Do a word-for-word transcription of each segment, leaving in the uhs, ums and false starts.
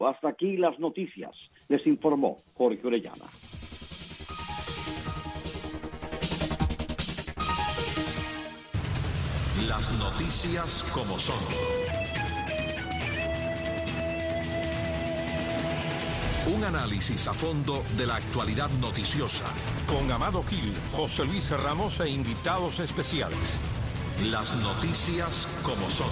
Hasta aquí las noticias. Les informó Jorge Orellana. Las noticias como son. Un análisis a fondo de la actualidad noticiosa. Con Amado Gil, José Luis Ramos e invitados especiales. Las noticias como son.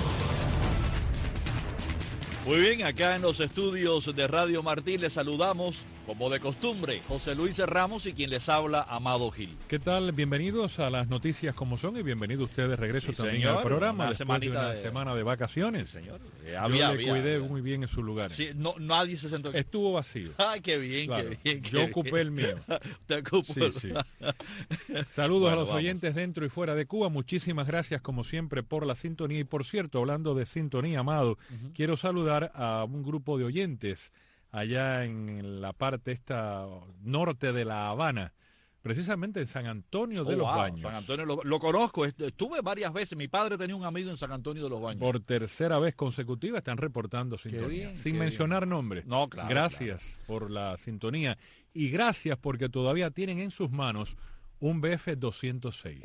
Muy bien, acá en los estudios de Radio Martín les saludamos, como de costumbre, José Luis Ramos y quien les habla, Amado Gil. ¿Qué tal? Bienvenidos a las noticias como son y bienvenido usted de regreso sí, también señor, al programa una después de una de... semana de vacaciones. Sí, señor. Eh, había, Yo le había, cuidé había. muy bien en su lugar. Sí, no, nadie se sentó. Estuvo vacío. Ay, qué bien, claro. qué bien. Qué Yo bien. ocupé el mío. Te ocupó. Sí, sí. Saludos bueno, a los vamos. oyentes dentro y fuera de Cuba. Muchísimas gracias como siempre por la sintonía. Y por cierto, hablando de sintonía, Amado, uh-huh. quiero saludar a un grupo de oyentes allá en la parte esta norte de La Habana, precisamente en San Antonio de oh, los wow, Baños. San Antonio lo, lo conozco, estuve varias veces, mi padre tenía un amigo en San Antonio de los Baños. Por tercera vez consecutiva están reportando sintonía, bien, sin mencionar bien. nombres. No, claro. Gracias claro. por la sintonía y gracias porque todavía tienen en sus manos un B F doscientos seis.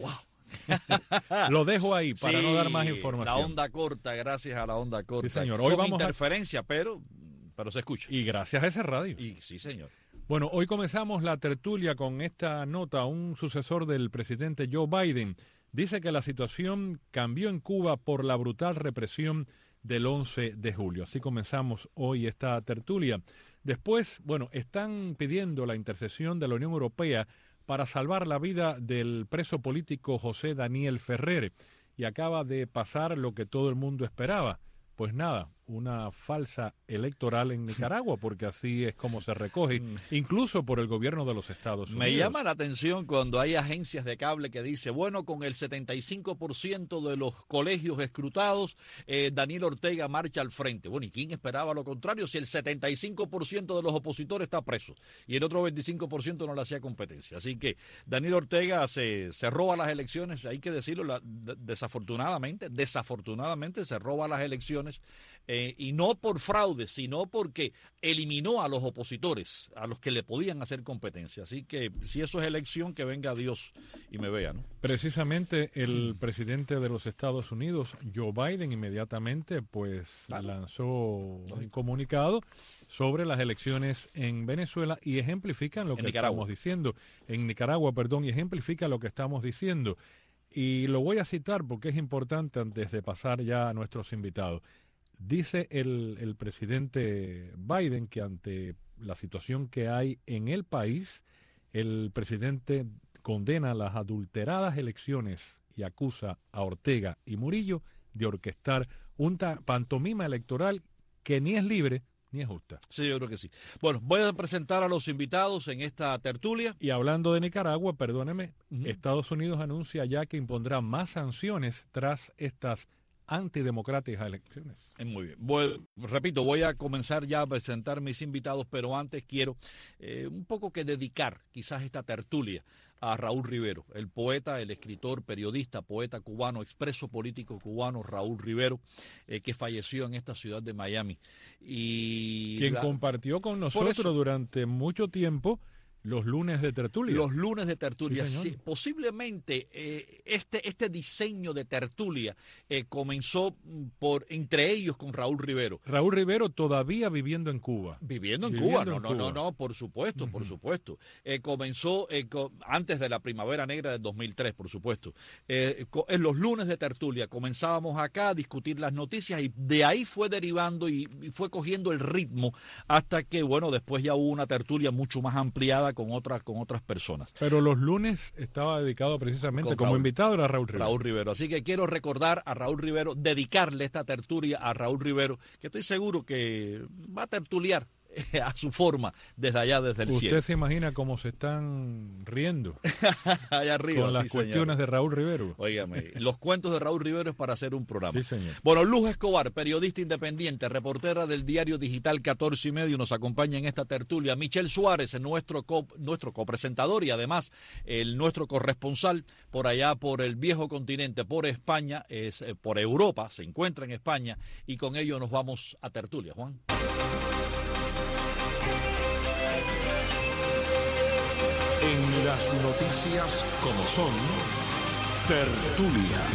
Wow. Lo dejo ahí para sí, no dar más información. La onda corta, gracias a la onda corta. Sí, señor. Hoy Con vamos interferencia, a... pero... pero se escucha. Y gracias a ese radio. Y sí, señor. Bueno, hoy comenzamos la tertulia con esta nota. Un sucesor del presidente Joe Biden dice que la situación cambió en Cuba por la brutal represión del once de julio. Así comenzamos hoy esta tertulia. Después, bueno, están pidiendo la intercesión de la Unión Europea para salvar la vida del preso político José Daniel Ferrer. Y acaba de pasar lo que todo el mundo esperaba. Pues nada, una falsa electoral en Nicaragua, porque así es como se recoge, incluso por el gobierno de los Estados Unidos. Me llama la atención cuando hay agencias de cable que dicen, bueno, con el setenta y cinco por ciento de los colegios escrutados, eh, Daniel Ortega marcha al frente. Bueno, ¿y quién esperaba lo contrario? Si el setenta y cinco por ciento de los opositores está preso y el otro veinticinco por ciento no le hacía competencia. Así que Daniel Ortega se, se roba las elecciones, hay que decirlo, la, de, desafortunadamente, desafortunadamente se roba las elecciones. Eh, y no por fraude, sino porque eliminó a los opositores, a los que le podían hacer competencia. Así que si eso es elección, que venga Dios y me vea, ¿no? Precisamente el presidente de los Estados Unidos, Joe Biden, inmediatamente pues claro. lanzó un comunicado sobre las elecciones en Venezuela y ejemplifican lo en que Nicaragua. estamos diciendo, en Nicaragua, perdón, y ejemplifica lo que estamos diciendo. Y lo voy a citar porque es importante antes de pasar ya a nuestros invitados. Dice el, el presidente Biden que ante la situación que hay en el país, el presidente condena las adulteradas elecciones y acusa a Ortega y Murillo de orquestar una pantomima electoral que ni es libre ni es justa. Sí, yo creo que sí. Bueno, voy a presentar a los invitados en esta tertulia. Y hablando de Nicaragua, perdóneme, uh-huh. Estados Unidos anuncia ya que impondrá más sanciones tras estas antidemocráticas elecciones. Muy bien. Bueno, repito, voy a comenzar ya a presentar mis invitados, pero antes quiero eh, un poco que dedicar quizás esta tertulia a Raúl Rivero, el poeta, el escritor, periodista, poeta cubano, expreso político cubano, Raúl Rivero, eh, que falleció en esta ciudad de Miami. Y quien la... compartió con nosotros durante mucho tiempo los lunes de tertulia. Los lunes de tertulia. Sí, sí, posiblemente eh, este, este diseño de tertulia eh, comenzó por entre ellos con Raúl Rivero. Raúl Rivero todavía viviendo en Cuba. Viviendo en viviendo Cuba, no, en no, Cuba. no, no, por supuesto, uh-huh. por supuesto. Eh, comenzó eh, co- antes de la Primavera Negra del dos mil tres, por supuesto. Eh, co- en los lunes de tertulia comenzábamos acá a discutir las noticias y de ahí fue derivando y, y fue cogiendo el ritmo hasta que, bueno, después ya hubo una tertulia mucho más ampliada con otras con otras personas. Pero los lunes estaba dedicado precisamente Con como Raúl, invitado a Raúl Rivero. Raúl Rivero. Así que quiero recordar a Raúl Rivero, dedicarle esta tertulia a Raúl Rivero, que estoy seguro que va a tertuliar a su forma desde allá, desde el Usted cielo. se imagina cómo se están riendo allá arriba, con las sí, cuestiones señor. de Raúl Rivero. Óigame, los cuentos de Raúl Rivero es para hacer un programa. Sí, señor. Bueno, Luz Escobar, periodista independiente, reportera del diario digital catorce y medio, nos acompaña en esta tertulia. Michel Suárez, nuestro co, nuestro copresentador y además el nuestro corresponsal por allá por el viejo continente, por España, es eh, por Europa, se encuentra en España y con ello nos vamos a tertulia, Juan. En las noticias como son, tertulia.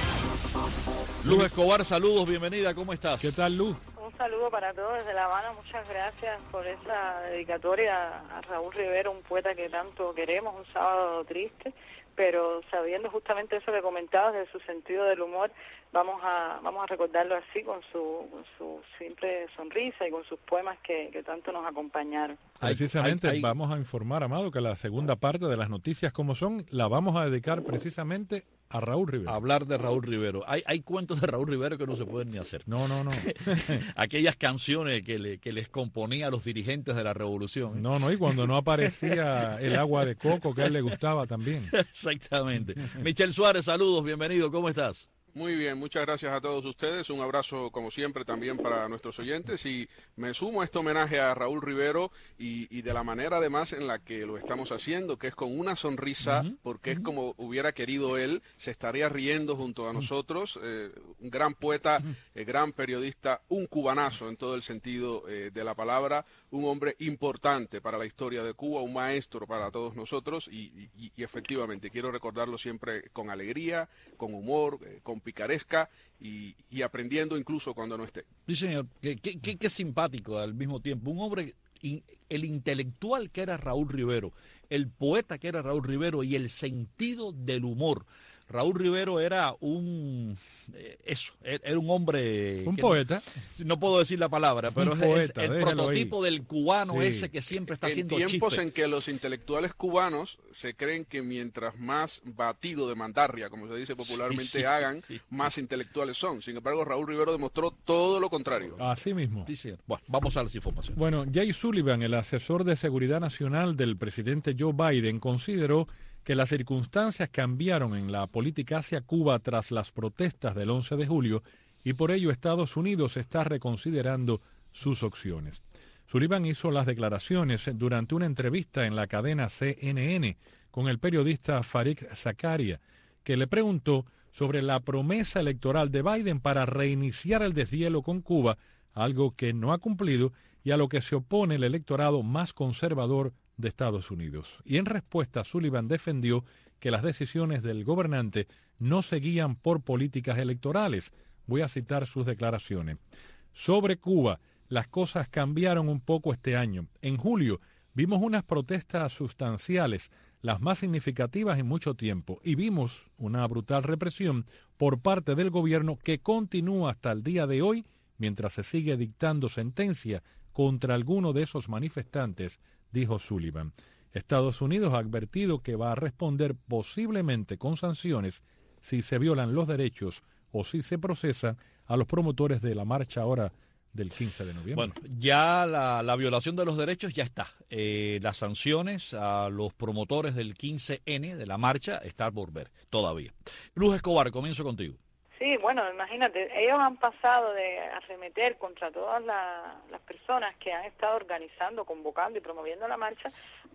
Luz Escobar, saludos, bienvenida, ¿cómo estás? ¿Qué tal, Luz? Un saludo para todos desde La Habana, muchas gracias por esa dedicatoria a Raúl Rivero, un poeta que tanto queremos, un sábado triste, pero sabiendo justamente eso que comentabas de su sentido del humor, vamos a vamos a recordarlo así, con su, con su simple sonrisa y con sus poemas que, que tanto nos acompañaron. Precisamente hay, hay, vamos a informar, Amado, que la segunda parte de las noticias como son, la vamos a dedicar precisamente a Raúl Rivero. Hablar de Raúl Rivero. Hay, hay cuentos de Raúl Rivero que no se pueden ni hacer. No, no, no. Aquellas canciones que, le, que les componía a los dirigentes de la revolución. ¿eh? No, no, y cuando no aparecía el agua de coco que a él le gustaba también. Exactamente. Michel Suárez, saludos, bienvenido, ¿cómo estás? Muy bien, muchas gracias a todos ustedes. Un abrazo, como siempre, también para nuestros oyentes. Y me sumo a este homenaje a Raúl Rivero y, y de la manera, además, en la que lo estamos haciendo, que es con una sonrisa, uh-huh. porque uh-huh. es como hubiera querido él, se estaría riendo junto a nosotros. Eh, un gran poeta, eh, gran periodista, un cubanazo en todo el sentido eh, de la palabra, un hombre importante para la historia de Cuba, un maestro para todos nosotros. Y, y, y efectivamente, quiero recordarlo siempre con alegría, con humor, eh, con picaresca y, y aprendiendo incluso cuando no esté. Sí, señor. Qué, qué, qué, qué simpático al mismo tiempo. Un hombre, el intelectual que era Raúl Rivero, el poeta que era Raúl Rivero y el sentido del humor. Raúl Rivero era un... Eh, eso, era un hombre... Un poeta. No, no puedo decir la palabra, pero un es, poeta, es el prototipo ahí. Del cubano sí. ese que siempre está en haciendo tiempos chistes. En que los intelectuales cubanos se creen que mientras más batido de mandarria, como se dice popularmente, sí, sí, hagan, sí. más intelectuales son. Sin embargo, Raúl Rivero demostró todo lo contrario. Así mismo. Sí, sí. Bueno, vamos a las informaciones. Bueno, Jay Sullivan, el asesor de seguridad nacional del presidente Joe Biden, consideró que las circunstancias cambiaron en la política hacia Cuba tras las protestas del once de julio y por ello Estados Unidos está reconsiderando sus opciones. Sullivan hizo las declaraciones durante una entrevista en la cadena C N N con el periodista Fareed Zakaria, que le preguntó sobre la promesa electoral de Biden para reiniciar el deshielo con Cuba, algo que no ha cumplido y a lo que se opone el electorado más conservador de Estados Unidos. Y en respuesta, Sullivan defendió que las decisiones del gobernante no se guían por políticas electorales. Voy a citar sus declaraciones. Sobre Cuba, las cosas cambiaron un poco este año. En julio vimos unas protestas sustanciales, las más significativas en mucho tiempo, y vimos una brutal represión por parte del gobierno que continúa hasta el día de hoy, mientras se sigue dictando sentencia contra alguno de esos manifestantes, dijo Sullivan. Estados Unidos ha advertido que va a responder posiblemente con sanciones si se violan los derechos o si se procesa a los promotores de la marcha ahora del quince de noviembre. Bueno, ya la, la violación de los derechos ya está. Eh, las sanciones a los promotores del quince ene de la marcha están por ver todavía. Luz Escobar, comienzo contigo. Sí, bueno, imagínate, ellos han pasado de arremeter contra todas la, las personas que han estado organizando, convocando y promoviendo la marcha,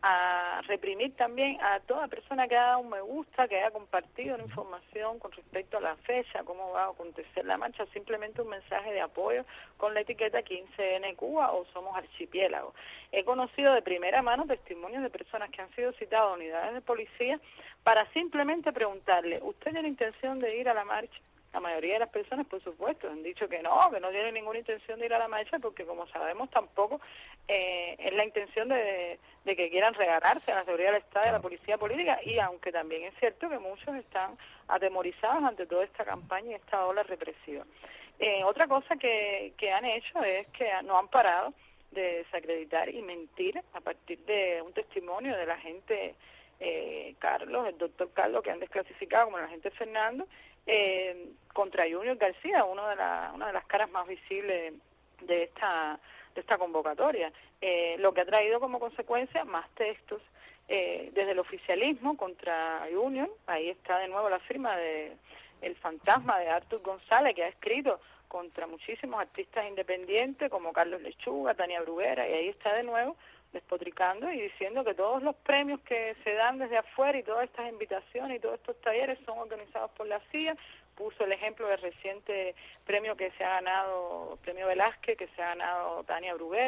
a reprimir también a toda persona que ha dado un me gusta, que haya compartido la información con respecto a la fecha, cómo va a acontecer la marcha, simplemente un mensaje de apoyo con la etiqueta quince ene Cuba o Somos Archipiélago. He conocido de primera mano testimonios de personas que han sido citadas a unidades de policía para simplemente preguntarle, ¿usted tiene intención de ir a la marcha? La mayoría de las personas, por supuesto, han dicho que no, que no tienen ninguna intención de ir a la marcha porque, como sabemos, tampoco eh, es la intención de, de que quieran regalarse a la seguridad del Estado y a la policía política, y aunque también es cierto que muchos están atemorizados ante toda esta campaña y esta ola represiva. Eh, otra cosa que, que han hecho es que no han parado de desacreditar y mentir a partir de un testimonio de la gente eh, Carlos, el doctor Carlos, que han desclasificado como el agente Fernando, eh, contra Junior García, uno de la, una de las caras más visibles de esta de esta convocatoria, eh, lo que ha traído como consecuencia más textos eh, desde el oficialismo contra Junior. Ahí está de nuevo la firma de el fantasma de Artur González, que ha escrito contra muchísimos artistas independientes como Carlos Lechuga, Tania Bruguera, y ahí está de nuevo despotricando y diciendo que todos los premios que se dan desde afuera y todas estas invitaciones y todos estos talleres son organizados por la C I A. Puso el ejemplo del reciente premio que se ha ganado, premio Velázquez, que se ha ganado Tania Bruguera,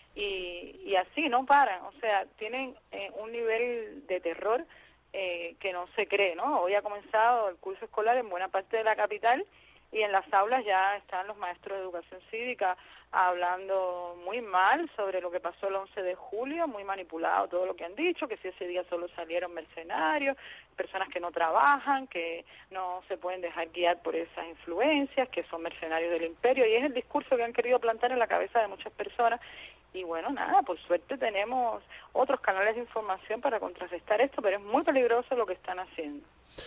y, y así no paran, o sea, tienen eh, un nivel de terror eh, que no se cree, ¿no? Hoy ha comenzado el curso escolar en buena parte de la capital y en las aulas ya están los maestros de educación cívica hablando muy mal sobre lo que pasó el once de julio, muy manipulado todo lo que han dicho, que si ese día solo salieron mercenarios, personas que no trabajan, que no se pueden dejar guiar por esas influencias, que son mercenarios del imperio, y es el discurso que han querido plantar en la cabeza de muchas personas. Y bueno, nada, por suerte tenemos otros canales de información para contrarrestar esto, pero es muy peligroso lo que están haciendo.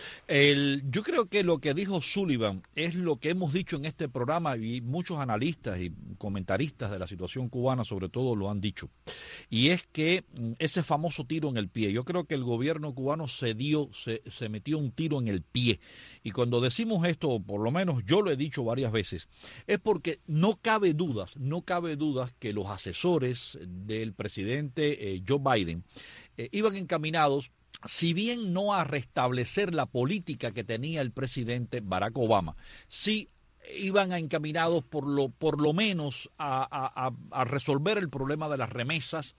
El, yo creo que lo que dijo Sullivan es lo que hemos dicho en este programa y muchos analistas y comentaristas de la situación cubana sobre todo lo han dicho, y es que ese famoso tiro en el pie, yo creo que el gobierno cubano se dio, se, se metió un tiro en el pie, y cuando decimos esto, por lo menos yo lo he dicho varias veces, es porque no cabe dudas, no cabe dudas que los asesores del presidente eh, Joe Biden eh, iban encaminados, si bien no a restablecer la política que tenía el presidente Barack Obama, sí iban encaminados por lo, por lo menos a, a, a resolver el problema de las remesas,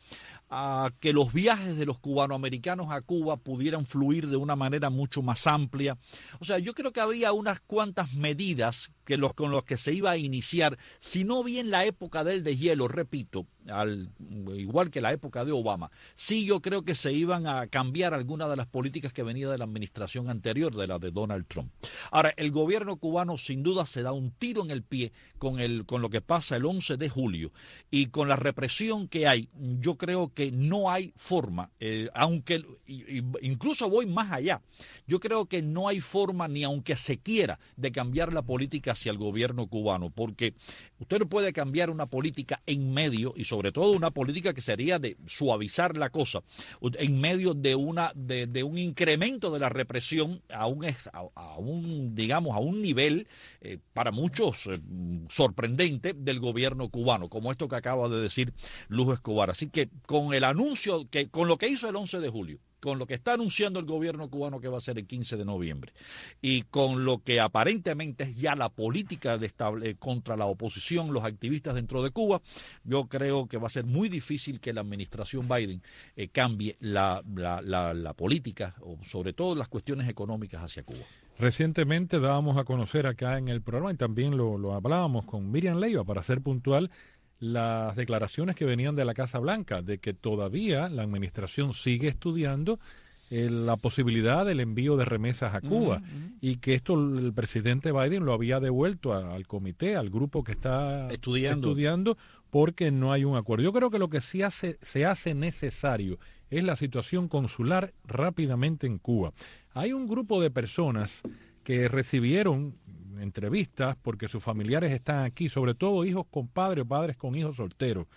a que los viajes de los cubanoamericanos a Cuba pudieran fluir de una manera mucho más amplia. O sea, yo creo que había unas cuantas medidas que los, con las que se iba a iniciar, si no bien la época del deshielo, repito, al, igual que la época de Obama, sí yo creo que se iban a cambiar algunas de las políticas que venía de la administración anterior, de la de Donald Trump. Ahora, el gobierno cubano sin duda se da un tiro en el pie con, el, con lo que pasa el once de julio y con la represión que hay. Yo creo que no hay forma, eh, aunque y, y, incluso voy más allá, yo creo que no hay forma ni aunque se quiera de cambiar la política hacia el gobierno cubano, porque usted no puede cambiar una política en medio, y sobre todo una política que sería de suavizar la cosa, en medio de una de, de un incremento de la represión a un, a, a un digamos, a un nivel eh, para muchos eh, sorprendente del gobierno cubano, como esto que acaba de decir Lujo Escobar. Así que con el anuncio, que con lo que hizo el once de julio, con lo que está anunciando el gobierno cubano que va a ser el quince de noviembre, y con lo que aparentemente es ya la política de estable, contra la oposición, los activistas dentro de Cuba, yo creo que va a ser muy difícil que la administración Biden eh, cambie la, la, la, la política, o sobre todo las cuestiones económicas hacia Cuba. Recientemente dábamos a conocer acá en el programa, y también lo, lo hablábamos con Miriam Leiva, para ser puntual, las declaraciones que venían de la Casa Blanca, de que todavía la administración sigue estudiando eh, la posibilidad del envío de remesas a Cuba, uh-huh. y que esto el presidente Biden lo había devuelto a, al comité, al grupo que está estudiando. estudiando, porque no hay un acuerdo. Yo creo que lo que sí hace, se hace necesario es la situación consular rápidamente en Cuba. Hay un grupo de personas que recibieron entrevistas porque sus familiares están aquí, sobre todo hijos con padres o padres con hijos solteros,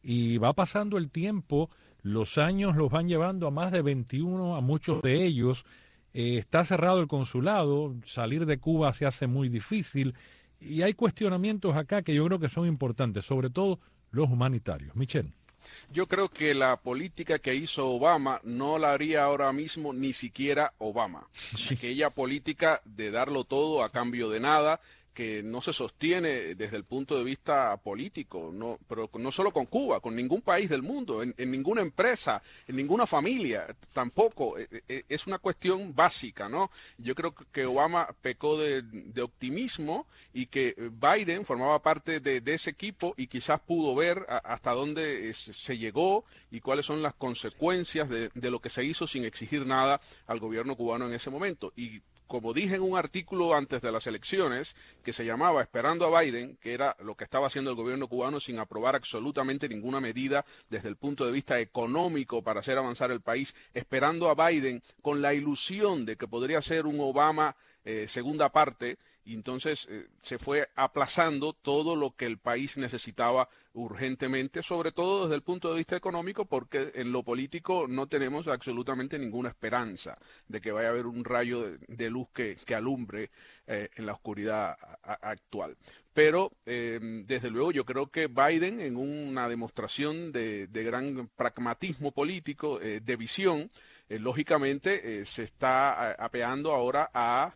y va pasando el tiempo, los años los van llevando a más de veintiuno, a muchos de ellos eh, está cerrado el consulado, salir de Cuba se hace muy difícil, y hay cuestionamientos acá que yo creo que son importantes, sobre todo los humanitarios. Michelle. Yo creo que la política que hizo Obama no la haría ahora mismo ni siquiera Obama. Sí. Aquella política de darlo todo a cambio de nada, que no se sostiene desde el punto de vista político, no, pero no solo con Cuba, con ningún país del mundo, en, en ninguna empresa, en ninguna familia, tampoco. Es una cuestión básica, ¿no? Yo creo que Obama pecó de, de optimismo y que Biden formaba parte de, de ese equipo y quizás pudo ver a, hasta dónde se llegó y cuáles son las consecuencias de, de lo que se hizo sin exigir nada al gobierno cubano en ese momento. Y como dije en un artículo antes de las elecciones, que se llamaba Esperando a Biden, que era lo que estaba haciendo el gobierno cubano sin aprobar absolutamente ninguna medida desde el punto de vista económico para hacer avanzar el país, esperando a Biden con la ilusión de que podría ser un Obama eh, segunda parte, y entonces eh, se fue aplazando todo lo que el país necesitaba urgentemente, sobre todo desde el punto de vista económico, porque en lo político no tenemos absolutamente ninguna esperanza de que vaya a haber un rayo de, de luz que, que alumbre eh, en la oscuridad a, a, actual. Pero, eh, desde luego, yo creo que Biden, en una demostración de, de gran pragmatismo político, eh, de visión, eh, lógicamente eh, se está apeando ahora a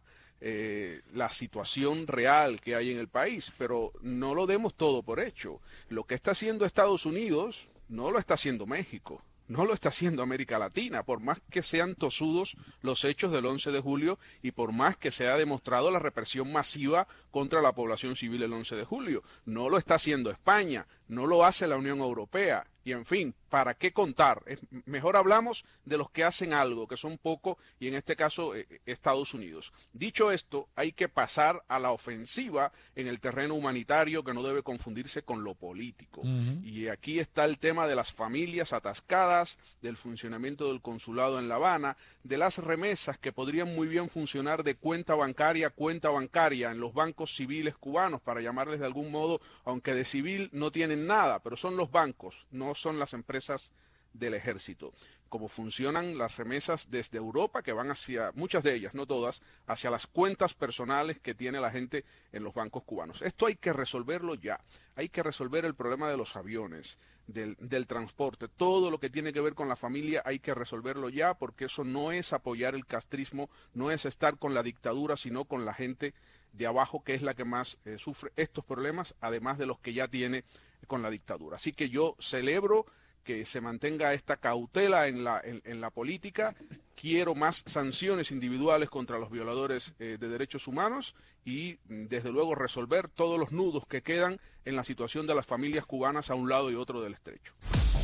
Eh, la situación real que hay en el país, pero no lo demos todo por hecho. Lo que está haciendo Estados Unidos no lo está haciendo México. No lo está haciendo América Latina, por más que sean tosudos los hechos del once de julio y por más que se ha demostrado la represión masiva contra la población civil el once de julio. No lo está haciendo España, no lo hace la Unión Europea. Y en fin, ¿para qué contar? Es, mejor hablamos de los que hacen algo, que son pocos, y en este caso eh, Estados Unidos. Dicho esto, hay que pasar a la ofensiva en el terreno humanitario, que no debe confundirse con lo político. Uh-huh. Y aquí está el tema de las familias atascadas, del funcionamiento del consulado en La Habana, de las remesas que podrían muy bien funcionar de cuenta bancaria a cuenta bancaria en los bancos civiles cubanos, para llamarles de algún modo, aunque de civil no tienen nada, pero son los bancos, no son las empresas del ejército. Como funcionan las remesas desde Europa, que van hacia, muchas de ellas, no todas, hacia las cuentas personales que tiene la gente en los bancos cubanos. Esto hay que resolverlo ya. Hay que resolver el problema de los aviones, del, del transporte, todo lo que tiene que ver con la familia hay que resolverlo ya, porque eso no es apoyar el castrismo, no es estar con la dictadura, sino con la gente de abajo, que es la que más eh, sufre estos problemas, además de los que ya tiene con la dictadura. Así que yo celebro que se mantenga esta cautela en la, en, en la política. Quiero más sanciones individuales contra los violadores eh, de derechos humanos y, desde luego, resolver todos los nudos que quedan en la situación de las familias cubanas a un lado y otro del estrecho.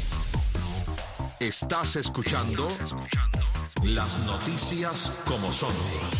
Estás escuchando las noticias como son.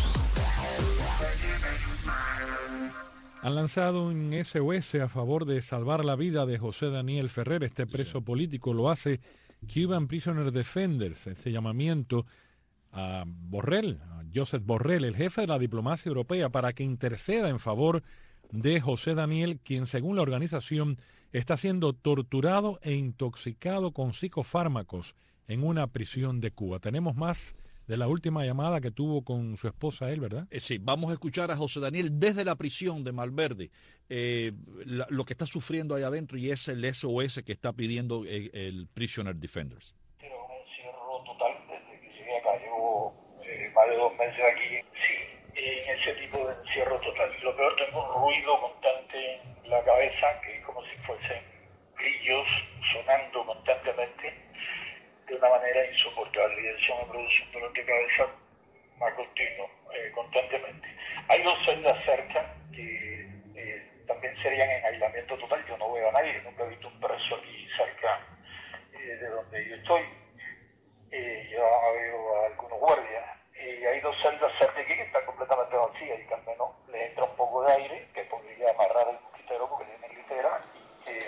Han lanzado un S O S a favor de salvar la vida de José Daniel Ferrer, este preso político. Lo hace Cuban Prisoner Defenders, este llamamiento a Borrell, a Josep Borrell, el jefe de la diplomacia europea, para que interceda en favor de José Daniel, quien, según la organización, está siendo torturado e intoxicado con psicofármacos en una prisión de Cuba. Tenemos más de la última llamada que tuvo con su esposa él, ¿verdad? Eh, sí, vamos a escuchar a José Daniel desde la prisión de Malverde, eh, la, lo que está sufriendo ahí adentro, y es el S O S que está pidiendo el, el Prisoner Defenders. Pero un encierro total desde que llegué acá, llevo eh, más de dos meses aquí, sí, en ese tipo de encierro total. Lo peor, tengo un ruido constante en la cabeza, que es como si fuesen grillos sonando constantemente, de una manera insoportable, y eso me produce un dolor de cabeza más continuo, eh, constantemente. Hay dos celdas cerca que eh, también serían en aislamiento total. Yo no veo a nadie, nunca he visto un preso aquí cerca eh, de donde yo estoy. Eh, yo veo a algunos guardias. Y eh, hay dos celdas cerca aquí que están completamente vacías y que al menos les entra un poco de aire, que podría amarrar el mosquitero porque tienen litera, y que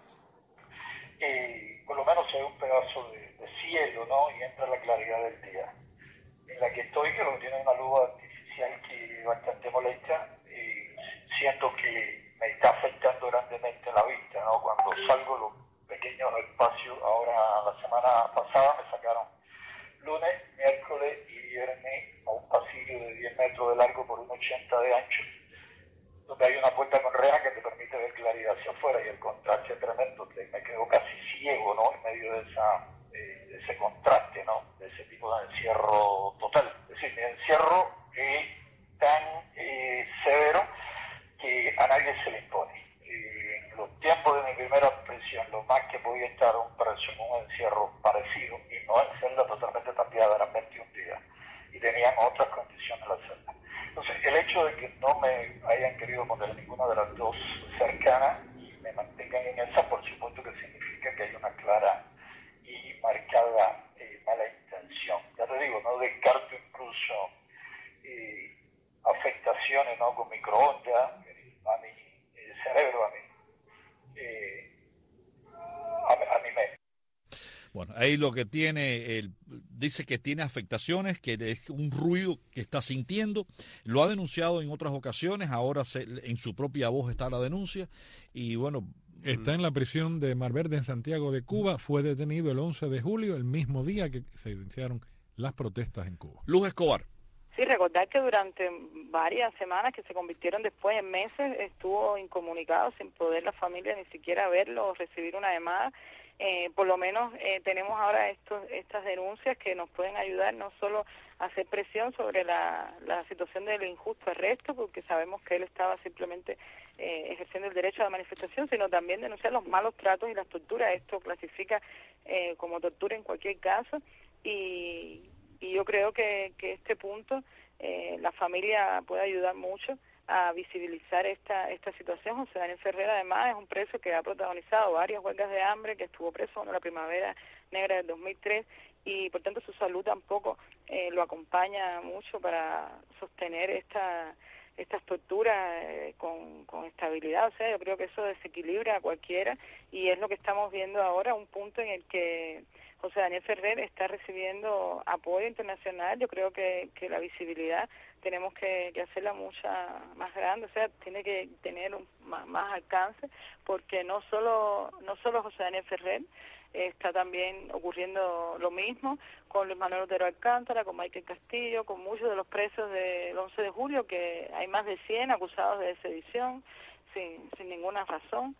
eh, por lo menos se ve un pedazo de, de cielo, ¿no? Y entra la claridad del día. En la que estoy, que lo que tiene una luz artificial que es bastante molesta, eh, siento que me está afectando grandemente la vista, ¿no? Cuando salgo los pequeños espacios, ahora la semana pasada me sacaron lunes, miércoles y viernes a un pasillo de diez metros de largo por un ochenta de ancho, donde hay una puerta con reja que te permite ver claridad hacia afuera, y el contraste es tremendo. Me quedo casi ciego, ¿no? En medio de, esa, eh, de ese contraste, ¿no? De ese tipo de encierro total. Es decir, mi encierro es tan eh, severo que a nadie se le impone. Eh, en los tiempos de mi primera prisión, lo más que podía estar un preso en un encierro parecido, y no en celda totalmente tapiada, eran veintiún días, y tenían otras condiciones las celdas. Entonces, el hecho de que no me hayan querido poner ninguna de las dos cercanas y me mantengan en esa, por supuesto que significa que hay una clara y marcada eh, mala intención. Ya te digo, no descarto incluso eh, afectaciones, ¿no? Con microondas a mi eh, cerebro, a mi, eh, a, a mi mente. Bueno, ahí lo que tiene, el, dice que tiene afectaciones, que es un ruido que está sintiendo. Lo ha denunciado en otras ocasiones, ahora se, en su propia voz está la denuncia. Y bueno, está en la prisión de Malverde en Santiago de Cuba. Fue detenido el once de julio, el mismo día que se iniciaron las protestas en Cuba. Luz Escobar. Sí, recordar que durante varias semanas, que se convirtieron después en meses, estuvo incomunicado, sin poder la familia ni siquiera verlo o recibir una llamada. eh, por lo menos eh, tenemos ahora estos, estas denuncias que nos pueden ayudar no solo a hacer presión sobre la, la situación del injusto arresto, porque sabemos que él estaba simplemente eh, ejerciendo el derecho a la manifestación, sino también denunciar los malos tratos y las torturas. Esto clasifica eh, como tortura en cualquier caso, y, y yo creo que, que este punto eh, la familia puede ayudar mucho a visibilizar esta esta situación. José Daniel Ferrer, además, es un preso que ha protagonizado varias huelgas de hambre, que estuvo preso en la Primavera Negra del dos mil tres, y por tanto su salud tampoco eh, lo acompaña mucho para sostener esta estas torturas eh, con, con estabilidad. O sea, yo creo que eso desequilibra a cualquiera, y es lo que estamos viendo ahora, un punto en el que José Daniel Ferrer está recibiendo apoyo internacional. Yo creo que, que la visibilidad tenemos que, que hacerla mucha más grande, o sea, tiene que tener un, más, más alcance, porque no solo no solo José Daniel Ferrer, eh, está también ocurriendo lo mismo con Luis Manuel Otero Alcántara, con Michael Castillo, con muchos de los presos del once de julio, que hay más de cien acusados de sedición sin, sin ninguna razón.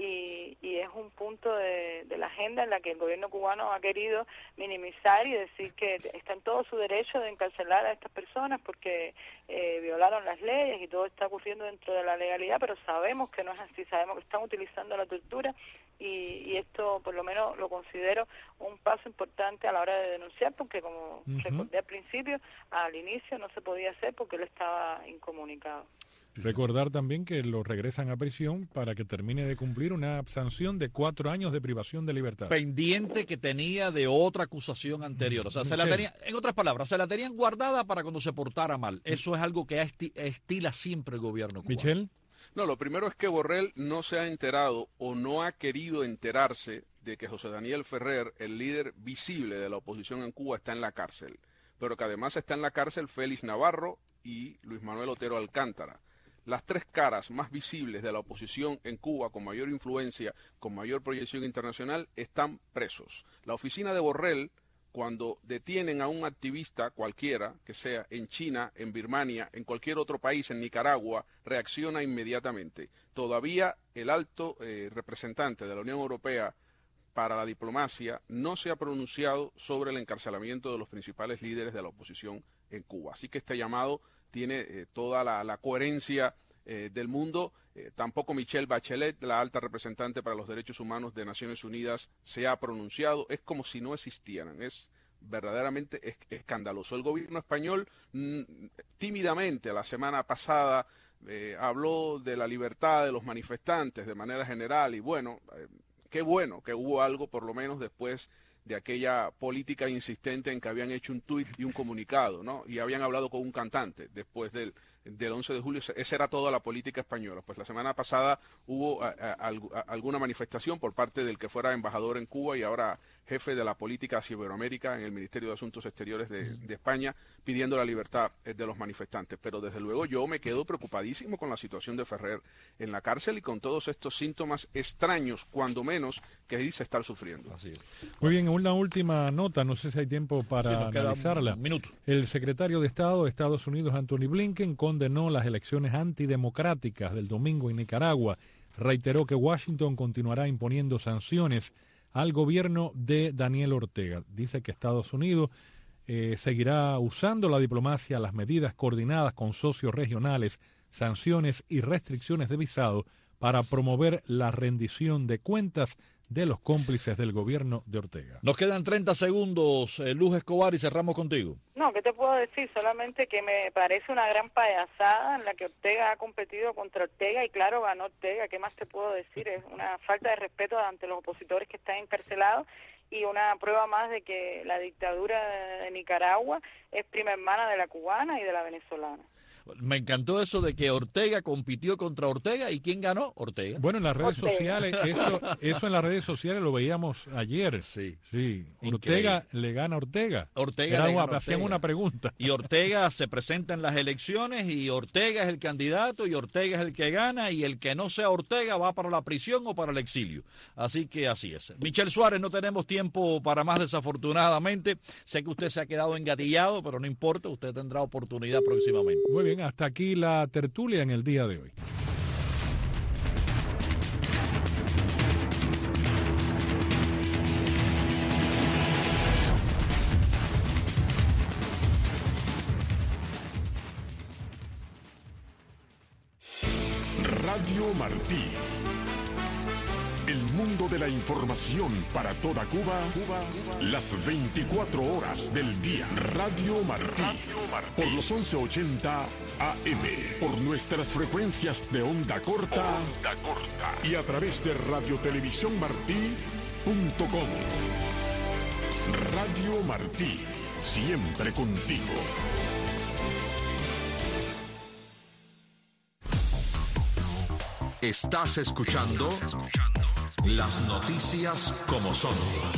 Y, y es un punto de, de la agenda en la que el gobierno cubano ha querido minimizar y decir que está en todo su derecho de encarcelar a estas personas porque eh, violaron las leyes y todo está ocurriendo dentro de la legalidad, pero sabemos que no es así, sabemos que están utilizando la tortura, y, y esto por lo menos lo considero un paso importante a la hora de denunciar, porque como uh-huh. recordé al principio, al inicio no se podía hacer porque él estaba incomunicado. Recordar también que lo regresan a prisión para que termine de cumplir una sanción de cuatro años de privación de libertad. Pendiente que tenía de otra acusación anterior. O sea, se la tenía, en otras palabras, se la tenían guardada para cuando se portara mal. Eso es algo que esti- estila siempre el gobierno cubano. Michelle. No, lo primero es que Borrell no se ha enterado o no ha querido enterarse de que José Daniel Ferrer, el líder visible de la oposición en Cuba, está en la cárcel. Pero que además está en la cárcel Félix Navarro y Luis Manuel Otero Alcántara. Las tres caras más visibles de la oposición en Cuba, con mayor influencia, con mayor proyección internacional, están presos. La oficina de Borrell, cuando detienen a un activista cualquiera, que sea en China, en Birmania, en cualquier otro país, en Nicaragua, reacciona inmediatamente. Todavía el alto eh, representante de la Unión Europea para la diplomacia no se ha pronunciado sobre el encarcelamiento de los principales líderes de la oposición en Cuba. Así que este llamado tiene eh, toda la, la coherencia eh, del mundo. Eh, tampoco Michelle Bachelet, la alta representante para los derechos humanos de Naciones Unidas, se ha pronunciado. Es como si no existieran. Es verdaderamente es, escandaloso. El gobierno español mm, tímidamente la semana pasada eh, habló de la libertad de los manifestantes de manera general, y bueno, eh, qué bueno que hubo algo por lo menos después de aquella política insistente en que habían hecho un tuit y un comunicado, ¿no? Y habían hablado con un cantante después del, del once de julio. Esa era toda la política española. Pues la semana pasada hubo a, a, a, alguna manifestación por parte del que fuera embajador en Cuba y ahora jefe de la política hacia Iberoamérica en el Ministerio de Asuntos Exteriores de, de España, pidiendo la libertad de los manifestantes. Pero desde luego yo me quedo preocupadísimo con la situación de Ferrer en la cárcel y con todos estos síntomas extraños, cuando menos, que dice estar sufriendo. Así es. Muy bien, una última nota, no sé si hay tiempo para sí, analizarla. Un minuto. El secretario de Estado de Estados Unidos, Anthony Blinken, condenó las elecciones antidemocráticas del domingo en Nicaragua. Reiteró que Washington continuará imponiendo sanciones al gobierno de Daniel Ortega. Dice que Estados Unidos eh, seguirá usando la diplomacia, las medidas coordinadas con socios regionales, sanciones y restricciones de visado para promover la rendición de cuentas de los cómplices del gobierno de Ortega. Nos quedan treinta segundos, eh, Luz Escobar, y cerramos contigo. No, ¿qué te puedo decir? Solamente que me parece una gran payasada en la que Ortega ha competido contra Ortega y claro, ganó Ortega. ¿Qué más te puedo decir? Es una falta de respeto ante los opositores que están encarcelados y una prueba más de que la dictadura de Nicaragua es prima hermana de la cubana y de la venezolana. Me encantó eso de que Ortega compitió contra Ortega. ¿Y quién ganó? Ortega. Bueno, en las redes Ortega. sociales, eso, eso en las redes sociales lo veíamos ayer. Sí. Sí. Ortega le gana a Ortega. Ortega Era le gana una, hacían Ortega. una pregunta. Y Ortega se presenta en las elecciones y Ortega es el candidato y Ortega es el que gana y el que no sea Ortega va para la prisión o para el exilio. Así que así es. Michelle Suárez, no tenemos tiempo para más desafortunadamente. Sé que usted se ha quedado engatillado, pero no importa, usted tendrá oportunidad próximamente. Muy bien, hasta aquí la tertulia en el día de hoy. Radio Martí. El mundo de la información para toda Cuba, Cuba, las veinticuatro horas del día. Radio Martí, Radio Martí. Por los once ochenta A M, por nuestras frecuencias de onda corta, onda corta y a través de radiotelevisiónmartí punto com. Radio Martí, siempre contigo. Estás escuchando las noticias como son.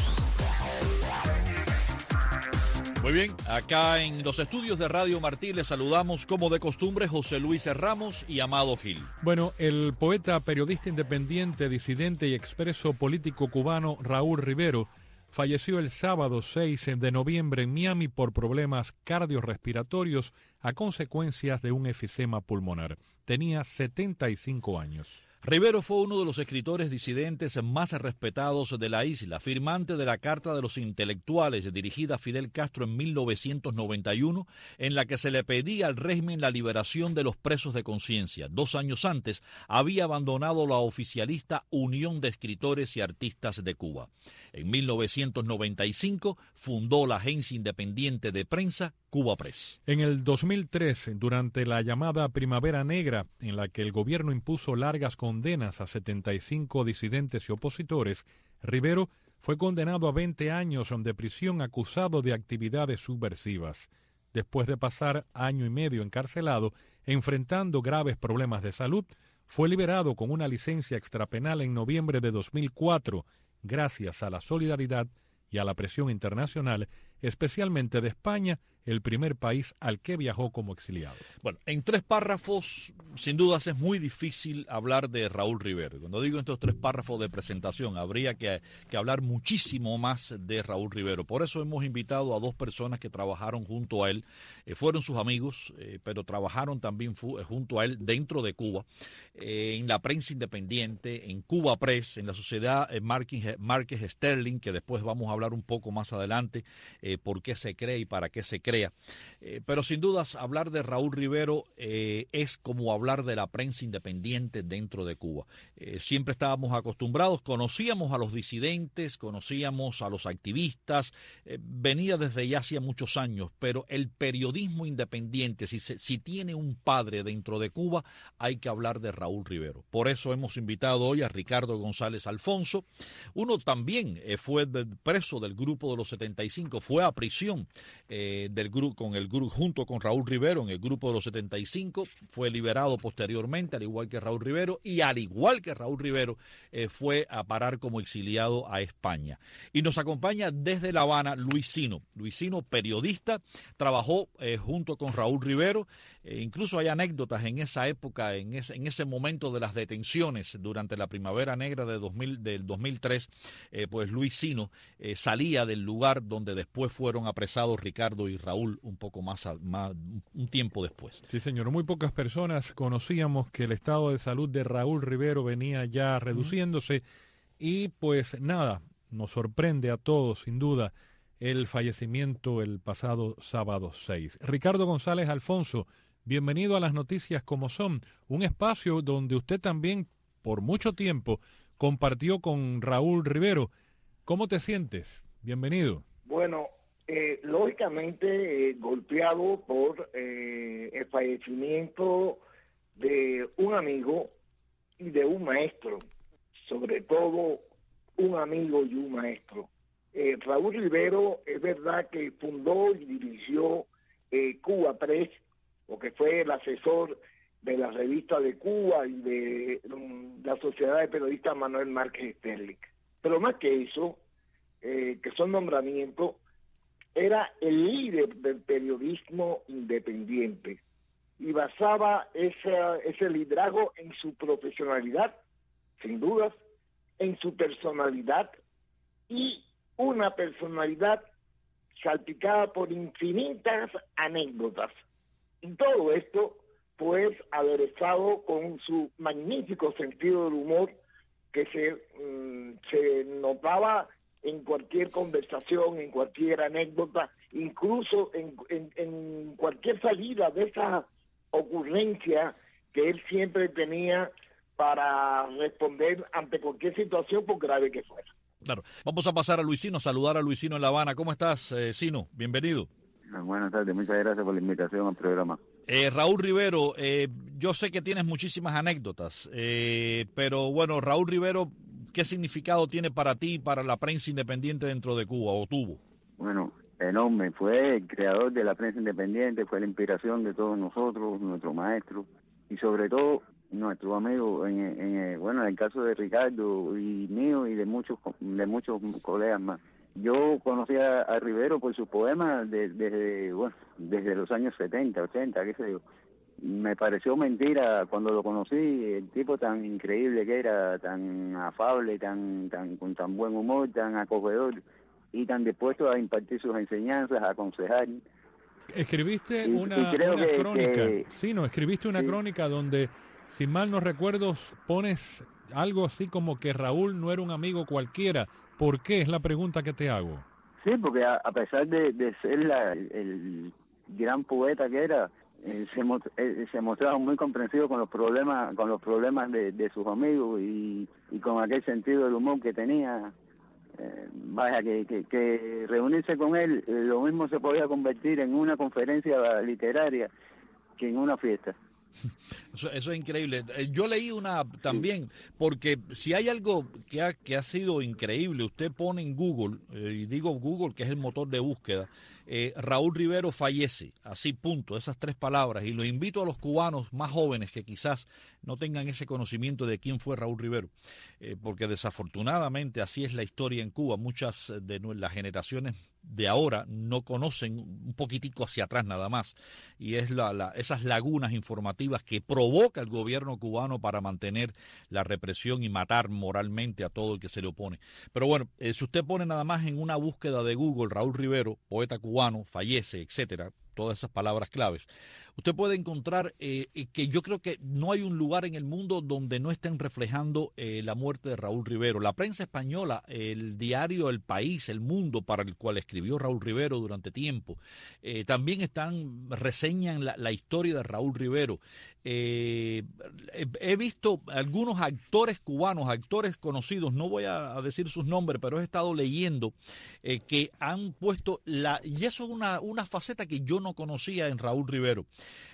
Muy bien, acá en los estudios de Radio Martí les saludamos como de costumbre José Luis Ramos y Amado Gil. Bueno, el poeta, periodista independiente, disidente y expreso político cubano Raúl Rivero falleció el sábado seis de noviembre en Miami por problemas cardiorrespiratorios a consecuencias de un efisema pulmonar. Tenía setenta y cinco años. Rivero fue uno de los escritores disidentes más respetados de la isla, firmante de la Carta de los Intelectuales dirigida a Fidel Castro en mil novecientos noventa y uno, en la que se le pedía al régimen la liberación de los presos de conciencia. Dos años antes había abandonado la oficialista Unión de Escritores y Artistas de Cuba. En mil novecientos noventa y cinco fundó la agencia independiente de prensa Cuba Press. En el dos mil tres, durante la llamada Primavera Negra, en la que el gobierno impuso largas condenas a setenta y cinco disidentes y opositores, Rivero fue condenado a veinte años de prisión acusado de actividades subversivas. Después de pasar año y medio encarcelado, enfrentando graves problemas de salud, fue liberado con una licencia extrapenal en noviembre de dos mil cuatro, gracias a la solidaridad y a la presión internacional, especialmente de España, el primer país al que viajó como exiliado. Bueno, en tres párrafos, sin dudas es muy difícil hablar de Raúl Rivero. Cuando digo estos tres párrafos de presentación, habría que, que hablar muchísimo más de Raúl Rivero. Por eso hemos invitado a dos personas que trabajaron junto a él, eh, fueron sus amigos, eh, pero trabajaron también fu- junto a él dentro de Cuba, eh, en la prensa independiente, en Cuba Press, en la sociedad eh, Márquez, Márquez Sterling, que después vamos a hablar un poco más adelante, eh, por qué se cree y para qué se cree. Eh, pero sin dudas hablar de Raúl Rivero eh, es como hablar de la prensa independiente dentro de Cuba. Eh, siempre estábamos acostumbrados, conocíamos a los disidentes, conocíamos a los activistas, eh, venía desde ya hacía muchos años, pero el periodismo independiente, si, se, si tiene un padre dentro de Cuba, hay que hablar de Raúl Rivero. Por eso hemos invitado hoy a Ricardo González Alfonso. Uno también eh, fue de, preso del grupo de los setenta y cinco, fue a prisión eh, del grupo, con el grupo, junto con Raúl Rivero en el grupo de los setenta y cinco, fue liberado posteriormente, al igual que Raúl Rivero, y al igual que Raúl Rivero, eh, fue a parar como exiliado a España. Y nos acompaña desde La Habana Luis Sino. Luis Sino, periodista, trabajó eh, junto con Raúl Rivero, eh, incluso hay anécdotas en esa época, en ese, en ese momento de las detenciones durante la Primavera Negra de dos mil, del dos mil tres, eh, pues Luis Sino eh, salía del lugar donde después fueron apresados Ricardo y Raúl un poco más, más un tiempo después. Sí, señor. Muy pocas personas conocíamos que el estado de salud de Raúl Rivero venía ya reduciéndose uh-huh. y pues nada, nos sorprende a todos sin duda el fallecimiento el pasado sábado seis. Ricardo González Alfonso, bienvenido a Las Noticias Como Son, un espacio donde usted también por mucho tiempo compartió con Raúl Rivero. ¿Cómo te sientes? Bienvenido. Bueno, Eh, lógicamente eh, golpeado por eh, el fallecimiento de un amigo y de un maestro, sobre todo un amigo y un maestro. Eh, Raúl Rivero es verdad que fundó y dirigió eh, Cuba Press, porque fue el asesor de la revista de Cuba y de um, la Sociedad de Periodistas Manuel Márquez Sterling. Pero más que eso, eh, que son nombramientos, era el líder del periodismo independiente y basaba ese, ese liderazgo en su profesionalidad, sin dudas, en su personalidad y una personalidad salpicada por infinitas anécdotas. Y todo esto, pues, aderezado con su magnífico sentido del humor que se, um, se notaba en cualquier conversación, en cualquier anécdota, incluso en, en, en cualquier salida de esa ocurrencia que él siempre tenía para responder ante cualquier situación, por grave que fuera. Claro. Vamos a pasar a Luisino, saludar a Luisino en La Habana. ¿Cómo estás, eh, Sino? Bienvenido. Buenas tardes, muchas gracias por la invitación al programa. Eh, Raúl Rivero, eh, yo sé que tienes muchísimas anécdotas, eh, pero bueno, Raúl Rivero, ¿qué significado tiene para ti, para la prensa independiente dentro de Cuba, o tuvo? Bueno, enorme. Fue el creador de la prensa independiente, fue la inspiración de todos nosotros, nuestro maestro, y sobre todo nuestro amigo, en, en, bueno, en el caso de Ricardo y mío y de muchos de muchos colegas más. Yo conocí a, a Rivero por sus poemas desde, de, bueno, desde los años setenta, ochenta, qué sé yo. Me pareció mentira cuando lo conocí, el tipo tan increíble que era, tan afable, tan, tan con tan buen humor, tan acogedor y tan dispuesto a impartir sus enseñanzas, a aconsejar. Escribiste y, una, y creo una que, crónica, que, sí, no, escribiste una sí. crónica donde, si mal no recuerdo, pones algo así como que Raúl no era un amigo cualquiera. ¿Por qué? Es la pregunta que te hago. Sí, porque a, a pesar de, de ser la, el gran poeta que era, eh, se, eh, se mostraba muy comprensivo con los problemas con los problemas de, de sus amigos y, y con aquel sentido del humor que tenía. Eh, vaya, que, que, que reunirse con él, eh, lo mismo se podía convertir en una conferencia literaria que en una fiesta. Eso, eso es increíble. Yo leí una también, porque si hay algo que ha, que ha sido increíble, usted pone en Google, eh, y digo Google, que es el motor de búsqueda, eh, Raúl Rivero fallece, así punto, esas tres palabras, y lo invito a los cubanos más jóvenes que quizás no tengan ese conocimiento de quién fue Raúl Rivero, eh, porque desafortunadamente así es la historia en Cuba. Muchas de las generaciones de ahora no conocen un poquitico hacia atrás nada más, y es la, la, esas lagunas informativas que provoca el gobierno cubano para mantener la represión y matar moralmente a todo el que se le opone. Pero bueno, eh, si usted pone nada más en una búsqueda de Google Raúl Rivero, poeta cubano, fallece, etcétera, todas esas palabras claves, usted puede encontrar eh, que yo creo que no hay un lugar en el mundo donde no estén reflejando eh, la muerte de Raúl Rivero. La prensa española, el diario El País, El Mundo, para el cual escribió Raúl Rivero durante tiempo, eh, también están reseñan la, la historia de Raúl Rivero. Eh, he visto algunos actores cubanos, actores conocidos, no voy a, a decir sus nombres, pero he estado leyendo eh, que han puesto la, y eso es una, una faceta que yo no conocía en Raúl Rivero.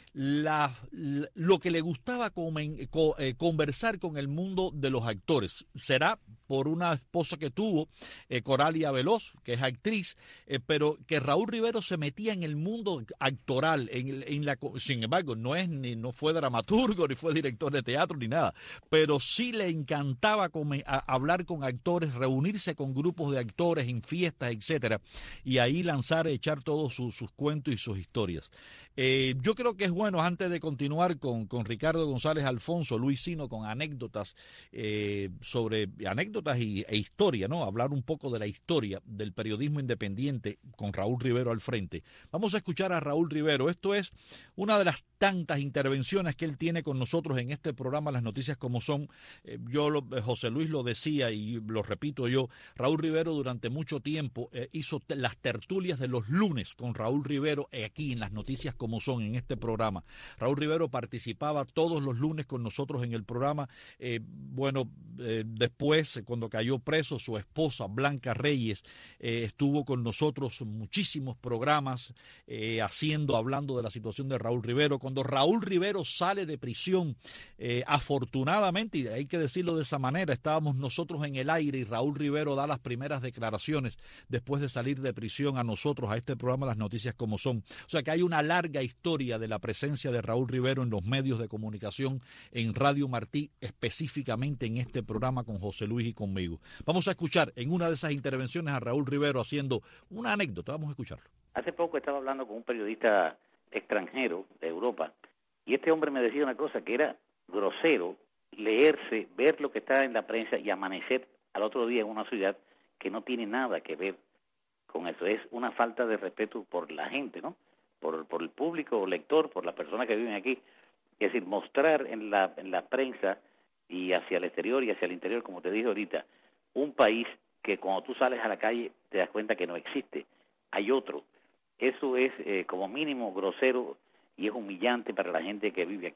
La, la, lo que le gustaba comen, co, eh, conversar con el mundo de los actores. Será por una esposa que tuvo, eh, Coralia Veloz, que es actriz, eh, pero que Raúl Rivero se metía en el mundo actoral, en, en la, sin embargo, no es ni no fue dramaturgo, ni fue director de teatro, ni nada, pero sí le encantaba come, a, hablar con actores, reunirse con grupos de actores en fiestas, etcétera, y ahí lanzar, echar todos sus, sus cuentos y sus historias. Eh, yo creo que es bueno, antes de continuar con, con Ricardo González Alfonso, Luis Sino, con anécdotas eh, sobre anécdotas y, e historia, ¿no? Hablar un poco de la historia del periodismo independiente con Raúl Rivero al frente. Vamos a escuchar a Raúl Rivero. Esto es una de las tantas intervenciones que él tiene con nosotros en este programa, Las Noticias Como Son. Eh, yo, lo, José Luis lo decía y lo repito yo, Raúl Rivero durante mucho tiempo eh, hizo te, las tertulias de los lunes con Raúl Rivero eh, aquí en Las Noticias Como Son, en este programa. Raúl Rivero participaba todos los lunes con nosotros en el programa. Eh, bueno, eh, después, cuando cayó preso, su esposa, Blanca Reyes, eh, estuvo con nosotros muchísimos programas, eh, haciendo, hablando de la situación de Raúl Rivero. Cuando Raúl Rivero sale de prisión, eh, afortunadamente, y hay que decirlo de esa manera, estábamos nosotros en el aire y Raúl Rivero da las primeras declaraciones después de salir de prisión a nosotros, a este programa Las Noticias Como Son. O sea que hay una larga historia de la presencia de Raúl Rivero en los medios de comunicación, en Radio Martí, específicamente en este programa con José Luis y conmigo. Vamos a escuchar en una de esas intervenciones a Raúl Rivero haciendo una anécdota. Vamos a escucharlo. Hace poco estaba hablando con un periodista extranjero de Europa y este hombre me decía una cosa, que era grosero leerse, ver lo que está en la prensa y amanecer al otro día en una ciudad que no tiene nada que ver con eso. Es una falta de respeto por la gente, ¿no? Por, por el público lector, por las personas que viven aquí. Es decir, mostrar en la, en la prensa y hacia el exterior y hacia el interior, como te dije ahorita, un país que cuando tú sales a la calle te das cuenta que no existe. Hay otro. Eso es eh, como mínimo grosero y es humillante para la gente que vive aquí.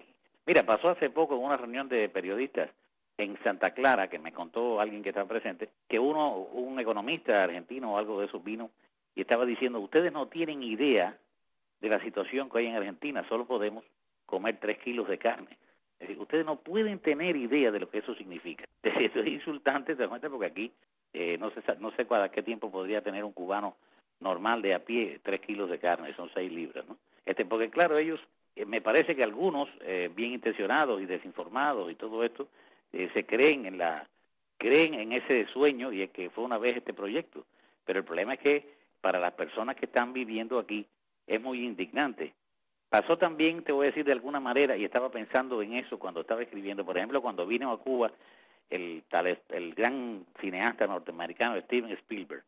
Mira, pasó hace poco en una reunión de periodistas en Santa Clara, que me contó alguien que estaba presente, que uno, un economista argentino o algo de eso vino y estaba diciendo, ustedes no tienen idea de la situación que hay en Argentina, solo podemos comer tres kilos de carne. Es decir, ustedes no pueden tener idea de lo que eso significa. Es decir, eso es insultante, te das cuenta, porque aquí eh, no sé no sé cuál, qué tiempo podría tener un cubano normal de a pie tres kilos de carne, son seis libras, ¿no? Este, porque claro, ellos, eh, me parece que algunos, eh, bien intencionados y desinformados y todo esto, eh, se creen en la creen en ese sueño y es que fue una vez este proyecto. Pero el problema es que para las personas que están viviendo aquí es muy indignante. Pasó también, te voy a decir de alguna manera, y estaba pensando en eso cuando estaba escribiendo, por ejemplo, cuando vino a Cuba el tal el gran cineasta norteamericano Steven Spielberg.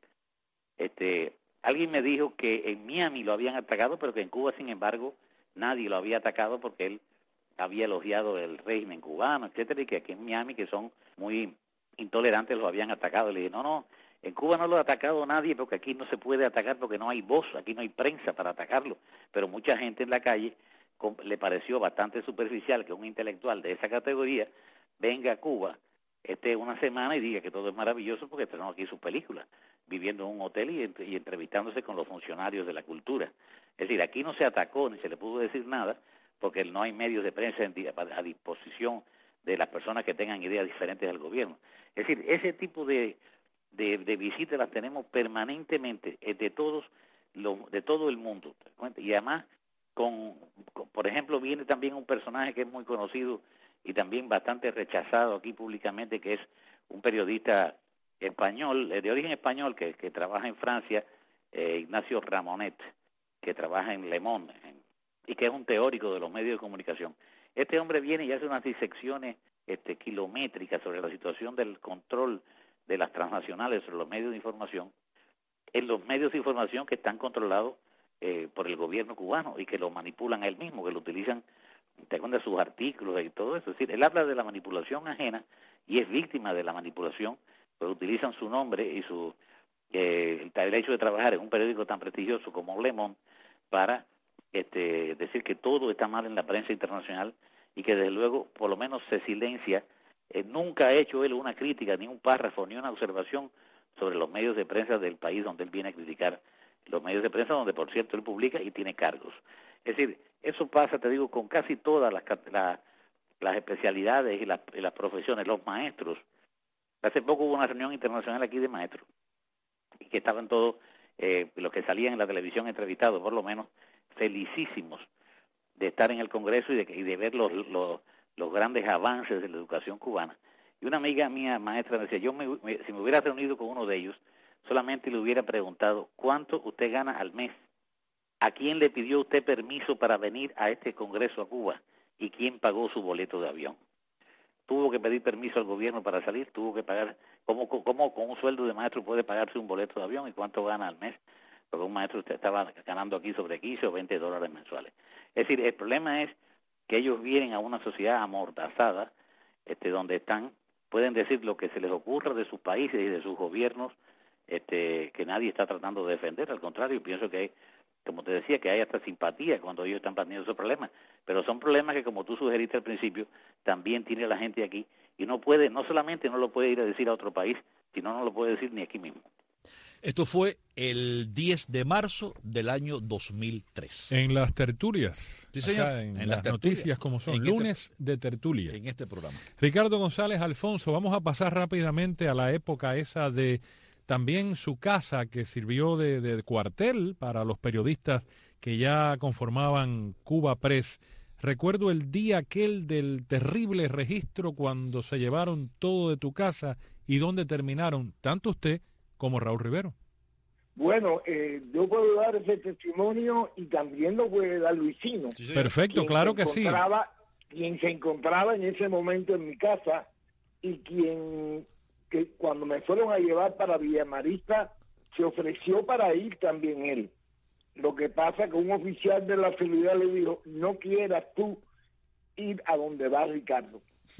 Este, alguien me dijo que en Miami lo habían atacado, pero que en Cuba, sin embargo, nadie lo había atacado porque él había elogiado el régimen cubano, etcétera, y que aquí en Miami, que son muy intolerantes, lo habían atacado. Le dije, no, no, en Cuba no lo ha atacado nadie porque aquí no se puede atacar porque no hay voz, aquí no hay prensa para atacarlo. Pero mucha gente en la calle le pareció bastante superficial que un intelectual de esa categoría venga a Cuba esté una semana y diga que todo es maravilloso porque tenemos aquí sus películas, viviendo en un hotel y, y entrevistándose con los funcionarios de la cultura. Es decir, aquí no se atacó ni se le pudo decir nada porque no hay medios de prensa a disposición de las personas que tengan ideas diferentes del gobierno. Es decir, ese tipo de De, de visitas las tenemos permanentemente de todos los, de todo el mundo, y además con, con por ejemplo viene también un personaje que es muy conocido y también bastante rechazado aquí públicamente, que es un periodista español, de origen español, que, que trabaja en Francia, eh, Ignacio Ramonet, que trabaja en Le Monde en, y que es un teórico de los medios de comunicación. Este hombre viene y hace unas disecciones este, kilométricas sobre la situación del control de las transnacionales sobre los medios de información, en los medios de información que están controlados eh, por el gobierno cubano y que lo manipulan a él mismo, que lo utilizan, te cuenta sus artículos y todo eso. Es decir, él habla de la manipulación ajena y es víctima de la manipulación, pero utilizan su nombre y su eh, el hecho de trabajar en un periódico tan prestigioso como Le Monde para este, decir que todo está mal en la prensa internacional y que desde luego por lo menos se silencia. Eh, nunca ha hecho él una crítica, ni un párrafo, ni una observación sobre los medios de prensa del país donde él viene a criticar, los medios de prensa donde, por cierto, él publica y tiene cargos. Es decir, eso pasa, te digo, con casi todas las, la, las especialidades y las, y las profesiones, los maestros. Hace poco hubo una reunión internacional aquí de maestros, y que estaban todos, eh, los que salían en la televisión entrevistados, por lo menos, felicísimos de estar en el Congreso y de, y de ver los... los los grandes avances de la educación cubana. Y una amiga mía, maestra, me decía, yo me, me, si me hubiera reunido con uno de ellos, solamente le hubiera preguntado, ¿cuánto usted gana al mes? ¿A quién le pidió usted permiso para venir a este Congreso a Cuba? ¿Y quién pagó su boleto de avión? ¿Tuvo que pedir permiso al gobierno para salir? ¿Tuvo que pagar? ¿Cómo, cómo con un sueldo de maestro puede pagarse un boleto de avión? ¿Y cuánto gana al mes? Porque un maestro usted estaba ganando aquí sobre quince o veinte dólares mensuales. Es decir, el problema es que ellos vienen a una sociedad amordazada, este, donde están, pueden decir lo que se les ocurra de sus países y de sus gobiernos, este, que nadie está tratando de defender. Al contrario, pienso que hay, como te decía, que hay hasta simpatía cuando ellos están planteando esos problemas, pero son problemas que, como tú sugeriste al principio, también tiene la gente aquí, y no puede, no solamente no lo puede ir a decir a otro país, sino no lo puede decir ni aquí mismo. Esto fue el diez de marzo del año dos mil tres. En las tertulias. Sí, señor. Acá en, en las, las noticias como son. En lunes este, de tertulia. En este programa. Ricardo González Alfonso, vamos a pasar rápidamente a la época esa de también su casa que sirvió de, de cuartel para los periodistas que ya conformaban Cuba Press. Recuerdo el día aquel del terrible registro cuando se llevaron todo de tu casa y donde terminaron tanto usted como Raúl Rivero. Bueno, eh, yo puedo dar ese testimonio y también lo puede dar Luisino. Sí, perfecto, claro que sí. Quien se encontraba en ese momento en mi casa y quien, que cuando me fueron a llevar para Villamarista, se ofreció para ir también él. Lo que pasa que un oficial de la seguridad le dijo, no quieras tú ir a donde va Ricardo.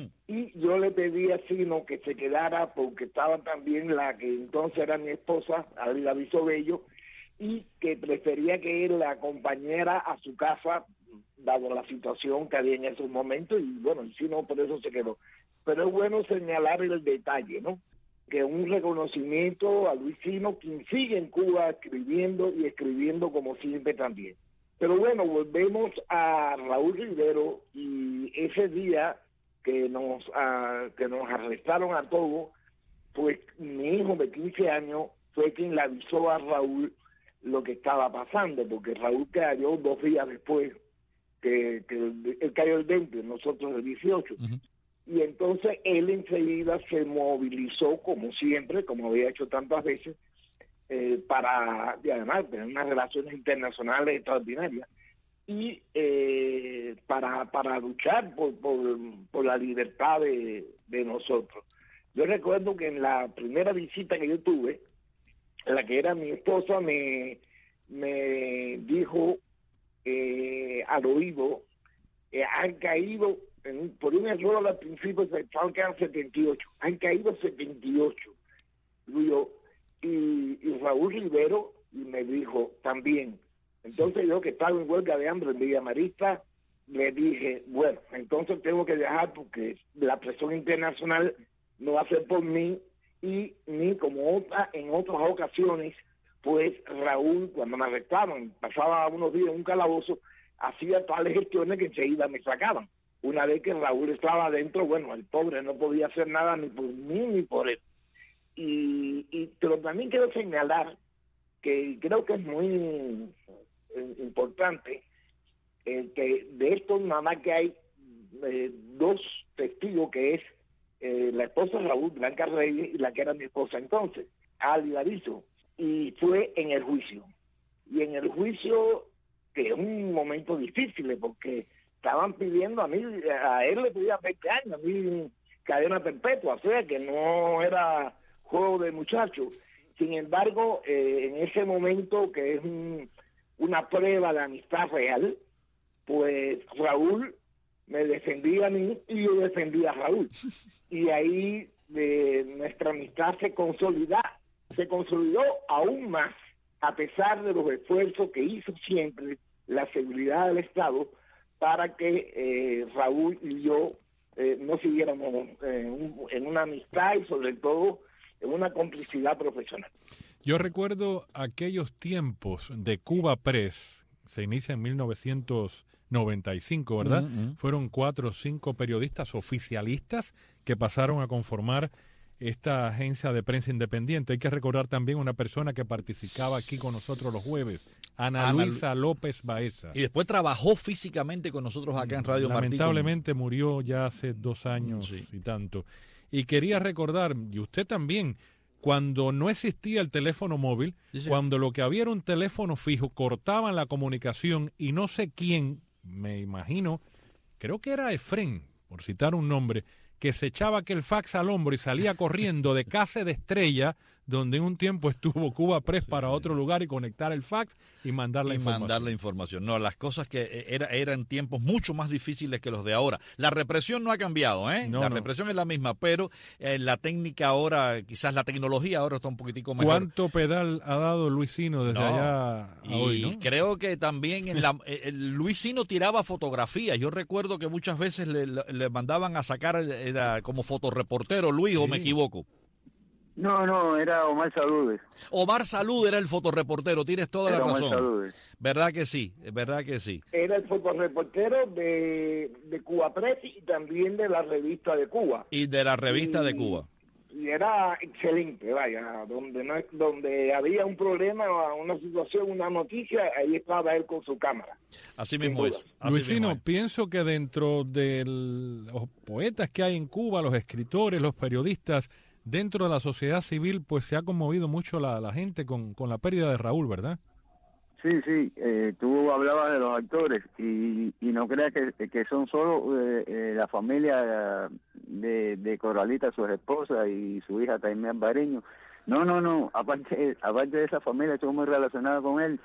Y yo le pedí a Sino que se quedara porque estaba también la que entonces era mi esposa, Alida Viso Bello, y que prefería que él la acompañara a su casa dado la situación que había en esos momentos, y bueno, si no, por eso se quedó. Pero es bueno señalar el detalle, ¿no? Que un reconocimiento a Luisino, quien sigue en Cuba escribiendo y escribiendo como siempre también. Pero bueno, volvemos a Raúl Rivero, y ese día que nos, uh, que nos arrestaron a todos, pues mi hijo de quince años fue quien le avisó a Raúl lo que estaba pasando, porque Raúl cayó dos días después que, que él cayó el veinte, nosotros el dieciocho. Uh-huh. Y entonces él enseguida se movilizó, como siempre, como había hecho tantas veces, eh, para, y además, tener unas relaciones internacionales extraordinarias, y eh, para para luchar por, por, por la libertad de, de nosotros. Yo recuerdo que en la primera visita que yo tuve, la que era mi esposa, me, me dijo eh, al oído, eh, han caído, en, por un error al principio se pensaban que eran setenta y ocho, han caído setenta y ocho. Y, yo, y, y Raúl Rivero me dijo también. Entonces yo, que estaba en huelga de hambre en Villa Marista, le dije, bueno, entonces tengo que viajar porque la presión internacional no va a ser por mí, y ni como otra, en otras ocasiones, pues Raúl, cuando me arrestaban, pasaba unos días en un calabozo, hacía tales gestiones que enseguida me sacaban. Una vez que Raúl estaba adentro, bueno, el pobre no podía hacer nada ni por mí ni por él. Y, y pero también quiero señalar que creo que es muy eh, importante eh, que de esto nada más que hay eh, dos testigos, que es eh, la esposa de Raúl, Blanca Reyes, y la que era mi esposa entonces, Ali Darizo, y fue en el juicio. Y en el juicio, que es un momento difícil, porque estaban pidiendo a mí, a él le pedían veinte años, a mí cadena perpetua, o sea que no era juego de muchachos. Sin embargo, eh, en ese momento, que es un, una prueba de amistad real, pues Raúl me defendía a mí y yo defendía a Raúl. Y ahí eh, nuestra amistad se consolidó, se consolidó aún más, a pesar de los esfuerzos que hizo siempre la seguridad del Estado para que eh, Raúl y yo eh, no siguiéramos en, un, en una amistad y sobre todo en una complicidad profesional. Yo recuerdo aquellos tiempos de Cuba Press, se inicia en mil novecientos noventa y cinco, ¿verdad? Uh-huh. Fueron cuatro o cinco periodistas oficialistas que pasaron a conformar esta agencia de prensa independiente. Hay que recordar también una persona que participaba aquí con nosotros los jueves, Ana, Ana Luisa Lu- López Baeza. Y después trabajó físicamente con nosotros acá en Radio Martí. Lamentablemente como... murió ya hace dos años sí. y tanto. Y quería recordar, y usted también, cuando no existía el teléfono móvil, sí, sí. cuando lo que había era un teléfono fijo, cortaban la comunicación y no sé quién, me imagino, creo que era Efrén, por citar un nombre, que se echaba aquel fax al hombro y salía corriendo de Casa de Estrella, donde en un tiempo estuvo Cuba Press, sí, para sí. otro lugar, y conectar el fax y mandar la y información. mandar la información. No, las cosas que era, eran tiempos mucho más difíciles que los de ahora. La represión no ha cambiado, ¿eh? No, la no. represión es la misma, pero eh, la técnica ahora, quizás la tecnología ahora está un poquitico mejor. ¿Cuánto pedal ha dado Luisino desde no, allá a y hoy, no? creo que también en la, el Luisino tiraba fotografías. Yo recuerdo que muchas veces le, le mandaban a sacar era como fotoreportero, Luis, sí. ¿o me equivoco? No, no, era Omar Saludes. Omar Salud era el fotoreportero, tienes toda era la Omar razón. Saludes. ¿Verdad que sí? ¿Verdad que sí? Era el fotoreportero de, de Cuba Press y también de la revista de Cuba. Y de la revista y, de Cuba. Y era excelente, vaya, donde no donde había un problema, una situación, una noticia, ahí estaba él con su cámara. Así mismo es. Así Luisino, mismo es. Pienso que dentro de los poetas que hay en Cuba, los escritores, los periodistas, dentro de la sociedad civil, pues se ha conmovido mucho la, la gente con, con la pérdida de Raúl, ¿verdad? Sí, sí, eh, tú hablabas de los actores y, y no creas que, que son solo eh, eh, la familia de, de Coralita, su esposa y su hija Taimé Alvareño. No, no, no, aparte, aparte de esa familia, estuvo muy relacionada con él.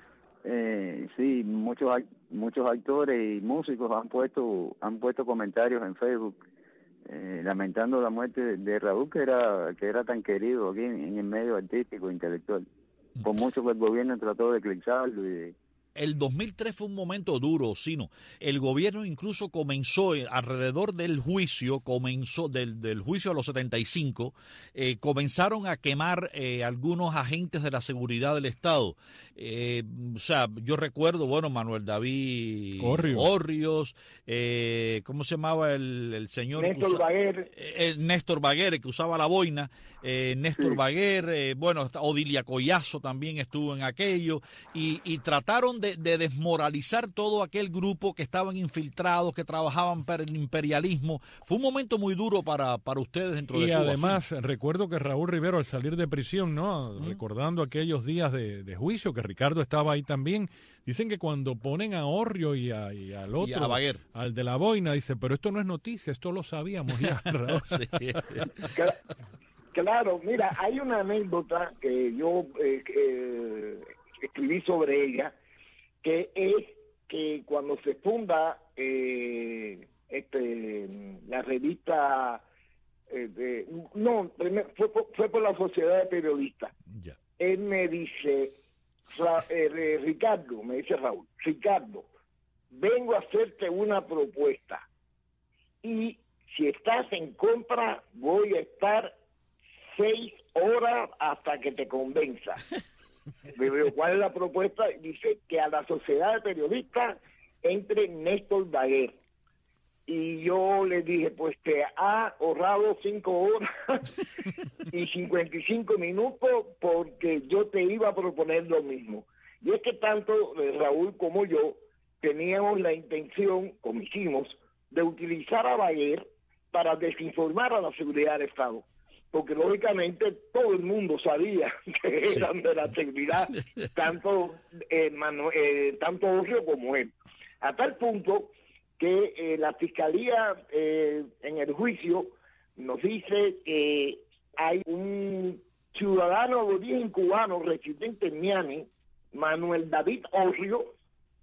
Eh, sí, muchos muchos actores y músicos han puesto han puesto comentarios en Facebook Eh, lamentando la muerte de, de Raúl, que era que era tan querido aquí en, en el medio artístico intelectual, por mucho que el gobierno trató de eclipsarlo y de, el dos mil tres fue un momento duro, Sino. El gobierno incluso comenzó, eh, alrededor del juicio, comenzó del, del juicio a los setenta y cinco, eh, comenzaron a quemar eh, algunos agentes de la seguridad del Estado. Eh, o sea, yo recuerdo, bueno, Manuel David Orrios, Orrios eh, ¿cómo se llamaba el, el señor? Néstor Baguer. Eh, Néstor Baguer, que usaba la boina, eh, Néstor sí. Baguer, eh, bueno, Odilia Collazo también estuvo en aquello, y, y trataron de, de desmoralizar todo aquel grupo que estaban infiltrados, que trabajaban para el imperialismo. Fue un momento muy duro para, para ustedes dentro de y Cuba. Y además, ¿sí? recuerdo que Raúl Rivero, al salir de prisión, ¿no? ¿Mm? Recordando aquellos días de, de juicio, que Ricardo estaba ahí también, dicen que cuando ponen a Orrio y, a, y al otro, y a Baguer, al de la boina, dice, pero esto no es noticia, esto lo sabíamos ya, Raúl. Sí. Claro, mira, hay una anécdota que yo eh, eh, escribí sobre ella, que es que cuando se funda eh, este la revista, eh, de, no, fue, fue por la Sociedad de Periodistas. Yeah. Él me dice, Ra, eh, Ricardo, me dice Raúl, Ricardo, vengo a hacerte una propuesta y si estás en contra voy a estar seis horas hasta que te convenza. Me digo, ¿cuál es la propuesta? Dice que a la Sociedad de Periodistas entre Néstor Baguer. Y yo le dije, pues te ha ahorrado cinco horas y cincuenta y cinco minutos porque yo te iba a proponer lo mismo. Y es que tanto Raúl como yo teníamos la intención, como hicimos, de utilizar a Baguer para desinformar a la seguridad del Estado. Porque lógicamente todo el mundo sabía que sí. eran de la seguridad, tanto, eh, Manu, eh, tanto Orrio como él. A tal punto que eh, la Fiscalía eh, en el juicio nos dice que hay un ciudadano de origen cubano residente en Miami, Manuel David Orrio,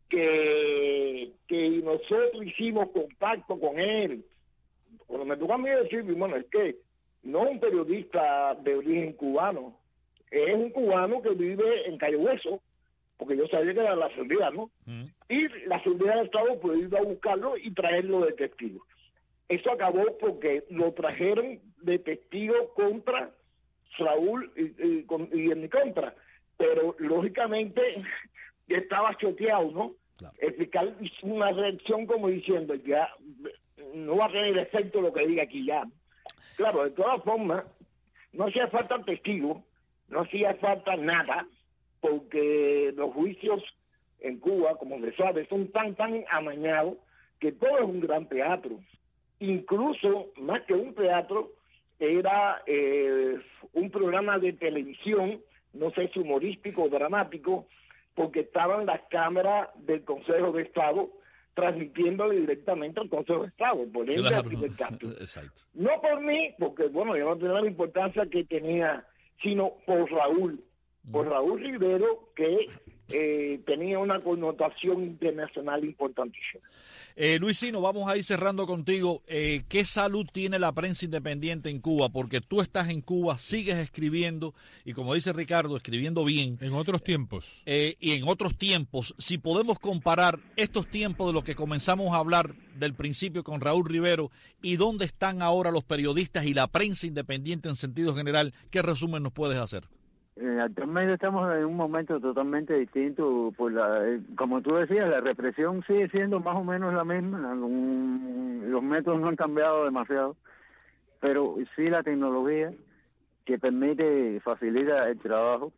que, que nosotros hicimos contacto con él. Cuando me tocó a mí decir, bueno, es que no un periodista de origen cubano, es un cubano que vive en Cayo Hueso, porque yo sabía que era la seguridad, ¿no? Mm. Y la seguridad del Estado puede ir a buscarlo y traerlo de testigo. Eso acabó porque lo trajeron de testigo contra Raúl y, y, y en mi contra, pero lógicamente estaba choteado, ¿no? Claro. El fiscal hizo una reacción como diciendo, ya no va a tener efecto lo que diga aquí ya. Claro, de todas formas, no hacía falta testigo, no hacía falta nada, porque los juicios en Cuba, como se sabe, son tan, tan amañados que todo es un gran teatro. Incluso, más que un teatro, era eh, un programa de televisión, no sé si humorístico o dramático, porque estaban las cámaras del Consejo de Estado transmitiéndole directamente al Consejo de Estado, por ende claro. Fidel Castro. Exacto. No por mí, porque bueno, yo no tenía la importancia que tenía, sino por Raúl, por Raúl Rivero, que eh, tenía una connotación internacional importantísima. Eh, Luisino, vamos a ir cerrando contigo. Eh, ¿Qué salud tiene la prensa independiente en Cuba? Porque tú estás en Cuba, sigues escribiendo, y como dice Ricardo, escribiendo bien. En otros tiempos. Eh, y en otros tiempos, si podemos comparar estos tiempos de los que comenzamos a hablar del principio con Raúl Rivero, y dónde están ahora los periodistas y la prensa independiente en sentido general, ¿qué resumen nos puedes hacer? Eh, actualmente estamos en un momento totalmente distinto, por la, eh, como tú decías, la represión sigue siendo más o menos la misma, um, los métodos no han cambiado demasiado, pero sí la tecnología que permite, facilita el trabajo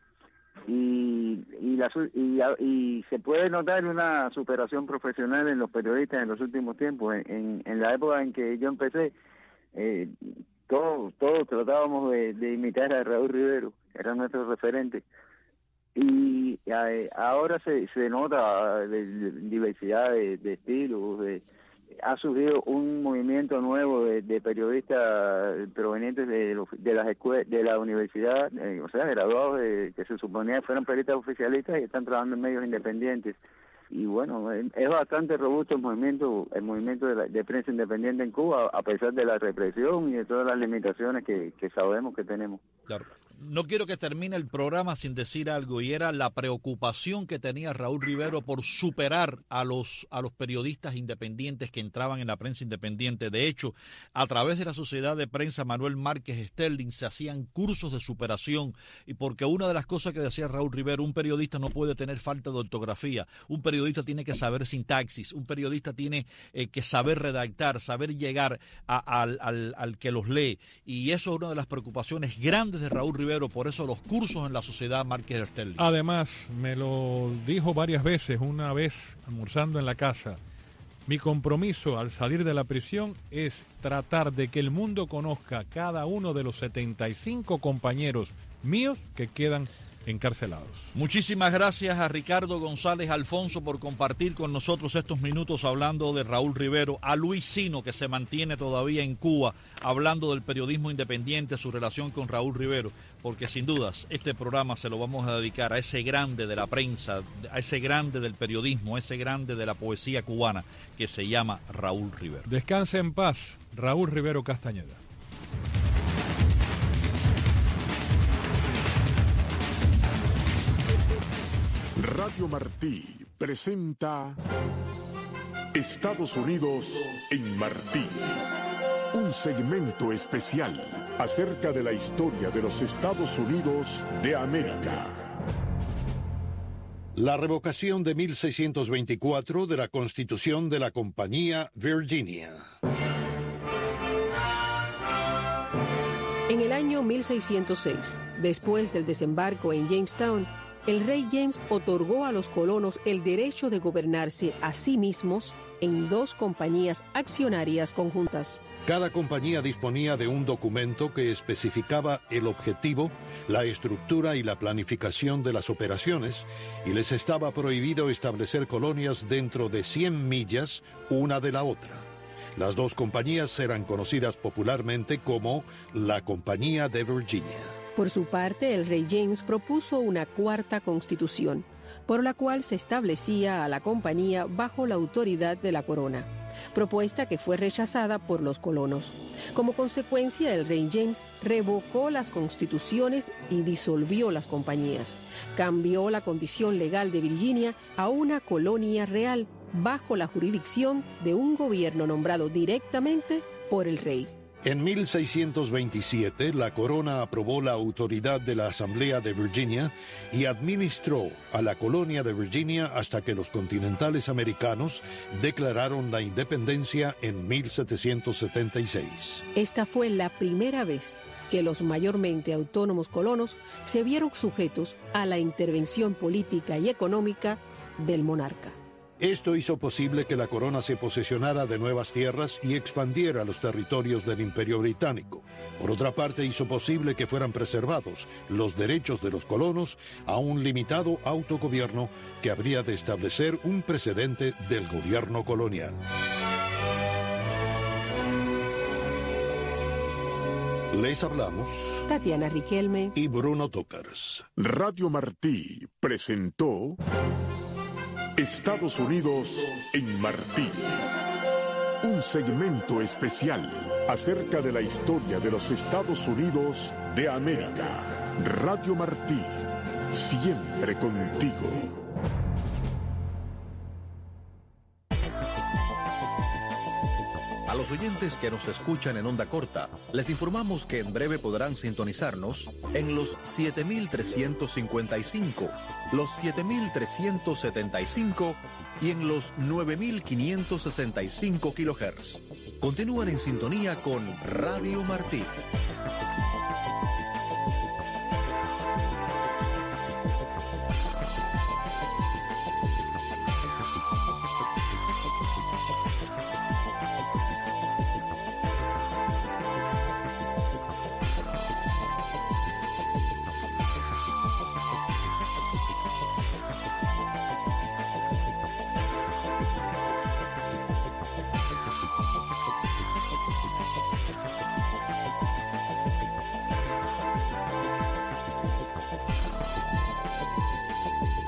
y y, la, y, y se puede notar una superación profesional en los periodistas en los últimos tiempos. En, en, en la época en que yo empecé, eh, todos todos tratábamos de, de imitar a Raúl Rivero, era nuestro referente, y eh, ahora se, se nota de, de diversidad de, de estilos, de, ha surgido un movimiento nuevo de, de periodistas provenientes de, de las escuelas, de la universidad, eh, o sea, graduados de, que se suponía que fueran periodistas oficialistas y están trabajando en medios independientes. Y bueno, es bastante robusto el movimiento el movimiento de, la, de prensa independiente en Cuba, a pesar de la represión y de todas las limitaciones que, que sabemos que tenemos. Claro. no quiero que termine el programa sin decir algo, y era la preocupación que tenía Raúl Rivero por superar a los, a los periodistas independientes que entraban en la prensa independiente. De hecho, a través de la Sociedad de Prensa Manuel Márquez Sterling se hacían cursos de superación, y porque una de las cosas que decía Raúl Rivero, un periodista no puede tener falta de ortografía, un periodista tiene que saber sintaxis, un periodista tiene eh, que saber redactar, saber llegar a, al, al, al que los lee, y eso es una de las preocupaciones grandes de Raúl Rivero. Por eso los cursos en la Sociedad Márquez Sterling. Además, me lo dijo varias veces, una vez almorzando en la casa, mi compromiso al salir de la prisión es tratar de que el mundo conozca cada uno de los setenta y cinco compañeros míos que quedan encarcelados. Muchísimas gracias a Ricardo González Alfonso por compartir con nosotros estos minutos hablando de Raúl Rivero, a Luis Sino, que se mantiene todavía en Cuba, hablando del periodismo independiente, su relación con Raúl Rivero, porque sin dudas este programa se lo vamos a dedicar a ese grande de la prensa, a ese grande del periodismo, a ese grande de la poesía cubana que se llama Raúl Rivero. Descanse en paz, Raúl Rivero Castañeda. Radio Martí presenta Estados Unidos en Martí, un segmento especial acerca de la historia de los Estados Unidos de América. La revocación de mil seiscientos veinticuatro de la Constitución de la Compañía Virginia. En el año mil seiscientos seis, después del desembarco en Jamestown, el rey James otorgó a los colonos el derecho de gobernarse a sí mismos en dos compañías accionarias conjuntas. Cada compañía disponía de un documento que especificaba el objetivo, la estructura y la planificación de las operaciones, y les estaba prohibido establecer colonias dentro de cien millas una de la otra. Las dos compañías eran conocidas popularmente como la Compañía de Virginia. Por su parte, el rey James propuso una cuarta constitución, por la cual se establecía a la compañía bajo la autoridad de la corona, propuesta que fue rechazada por los colonos. Como consecuencia, el rey James revocó las constituciones y disolvió las compañías. Cambió la condición legal de Virginia a una colonia real bajo la jurisdicción de un gobierno nombrado directamente por el rey. En mil seiscientos veintisiete, la corona aprobó la autoridad de la Asamblea de Virginia y administró a la colonia de Virginia hasta que los continentales americanos declararon la independencia en mil setecientos setenta y seis. Esta fue la primera vez que los mayormente autónomos colonos se vieron sujetos a la intervención política y económica del monarca. Esto hizo posible que la corona se posesionara de nuevas tierras y expandiera los territorios del Imperio Británico. Por otra parte, hizo posible que fueran preservados los derechos de los colonos a un limitado autogobierno que habría de establecer un precedente del gobierno colonial. Les hablamos Tatiana Riquelme y Bruno Tócars. Radio Martí presentó Estados Unidos en Martí, un segmento especial acerca de la historia de los Estados Unidos de América. Radio Martí, siempre contigo. A los oyentes que nos escuchan en onda corta, les informamos que en breve podrán sintonizarnos en los siete mil trescientos cincuenta y cinco, los siete mil trescientos setenta y cinco y en los nueve mil quinientos sesenta y cinco kilohertz. Continúan en sintonía con Radio Martí.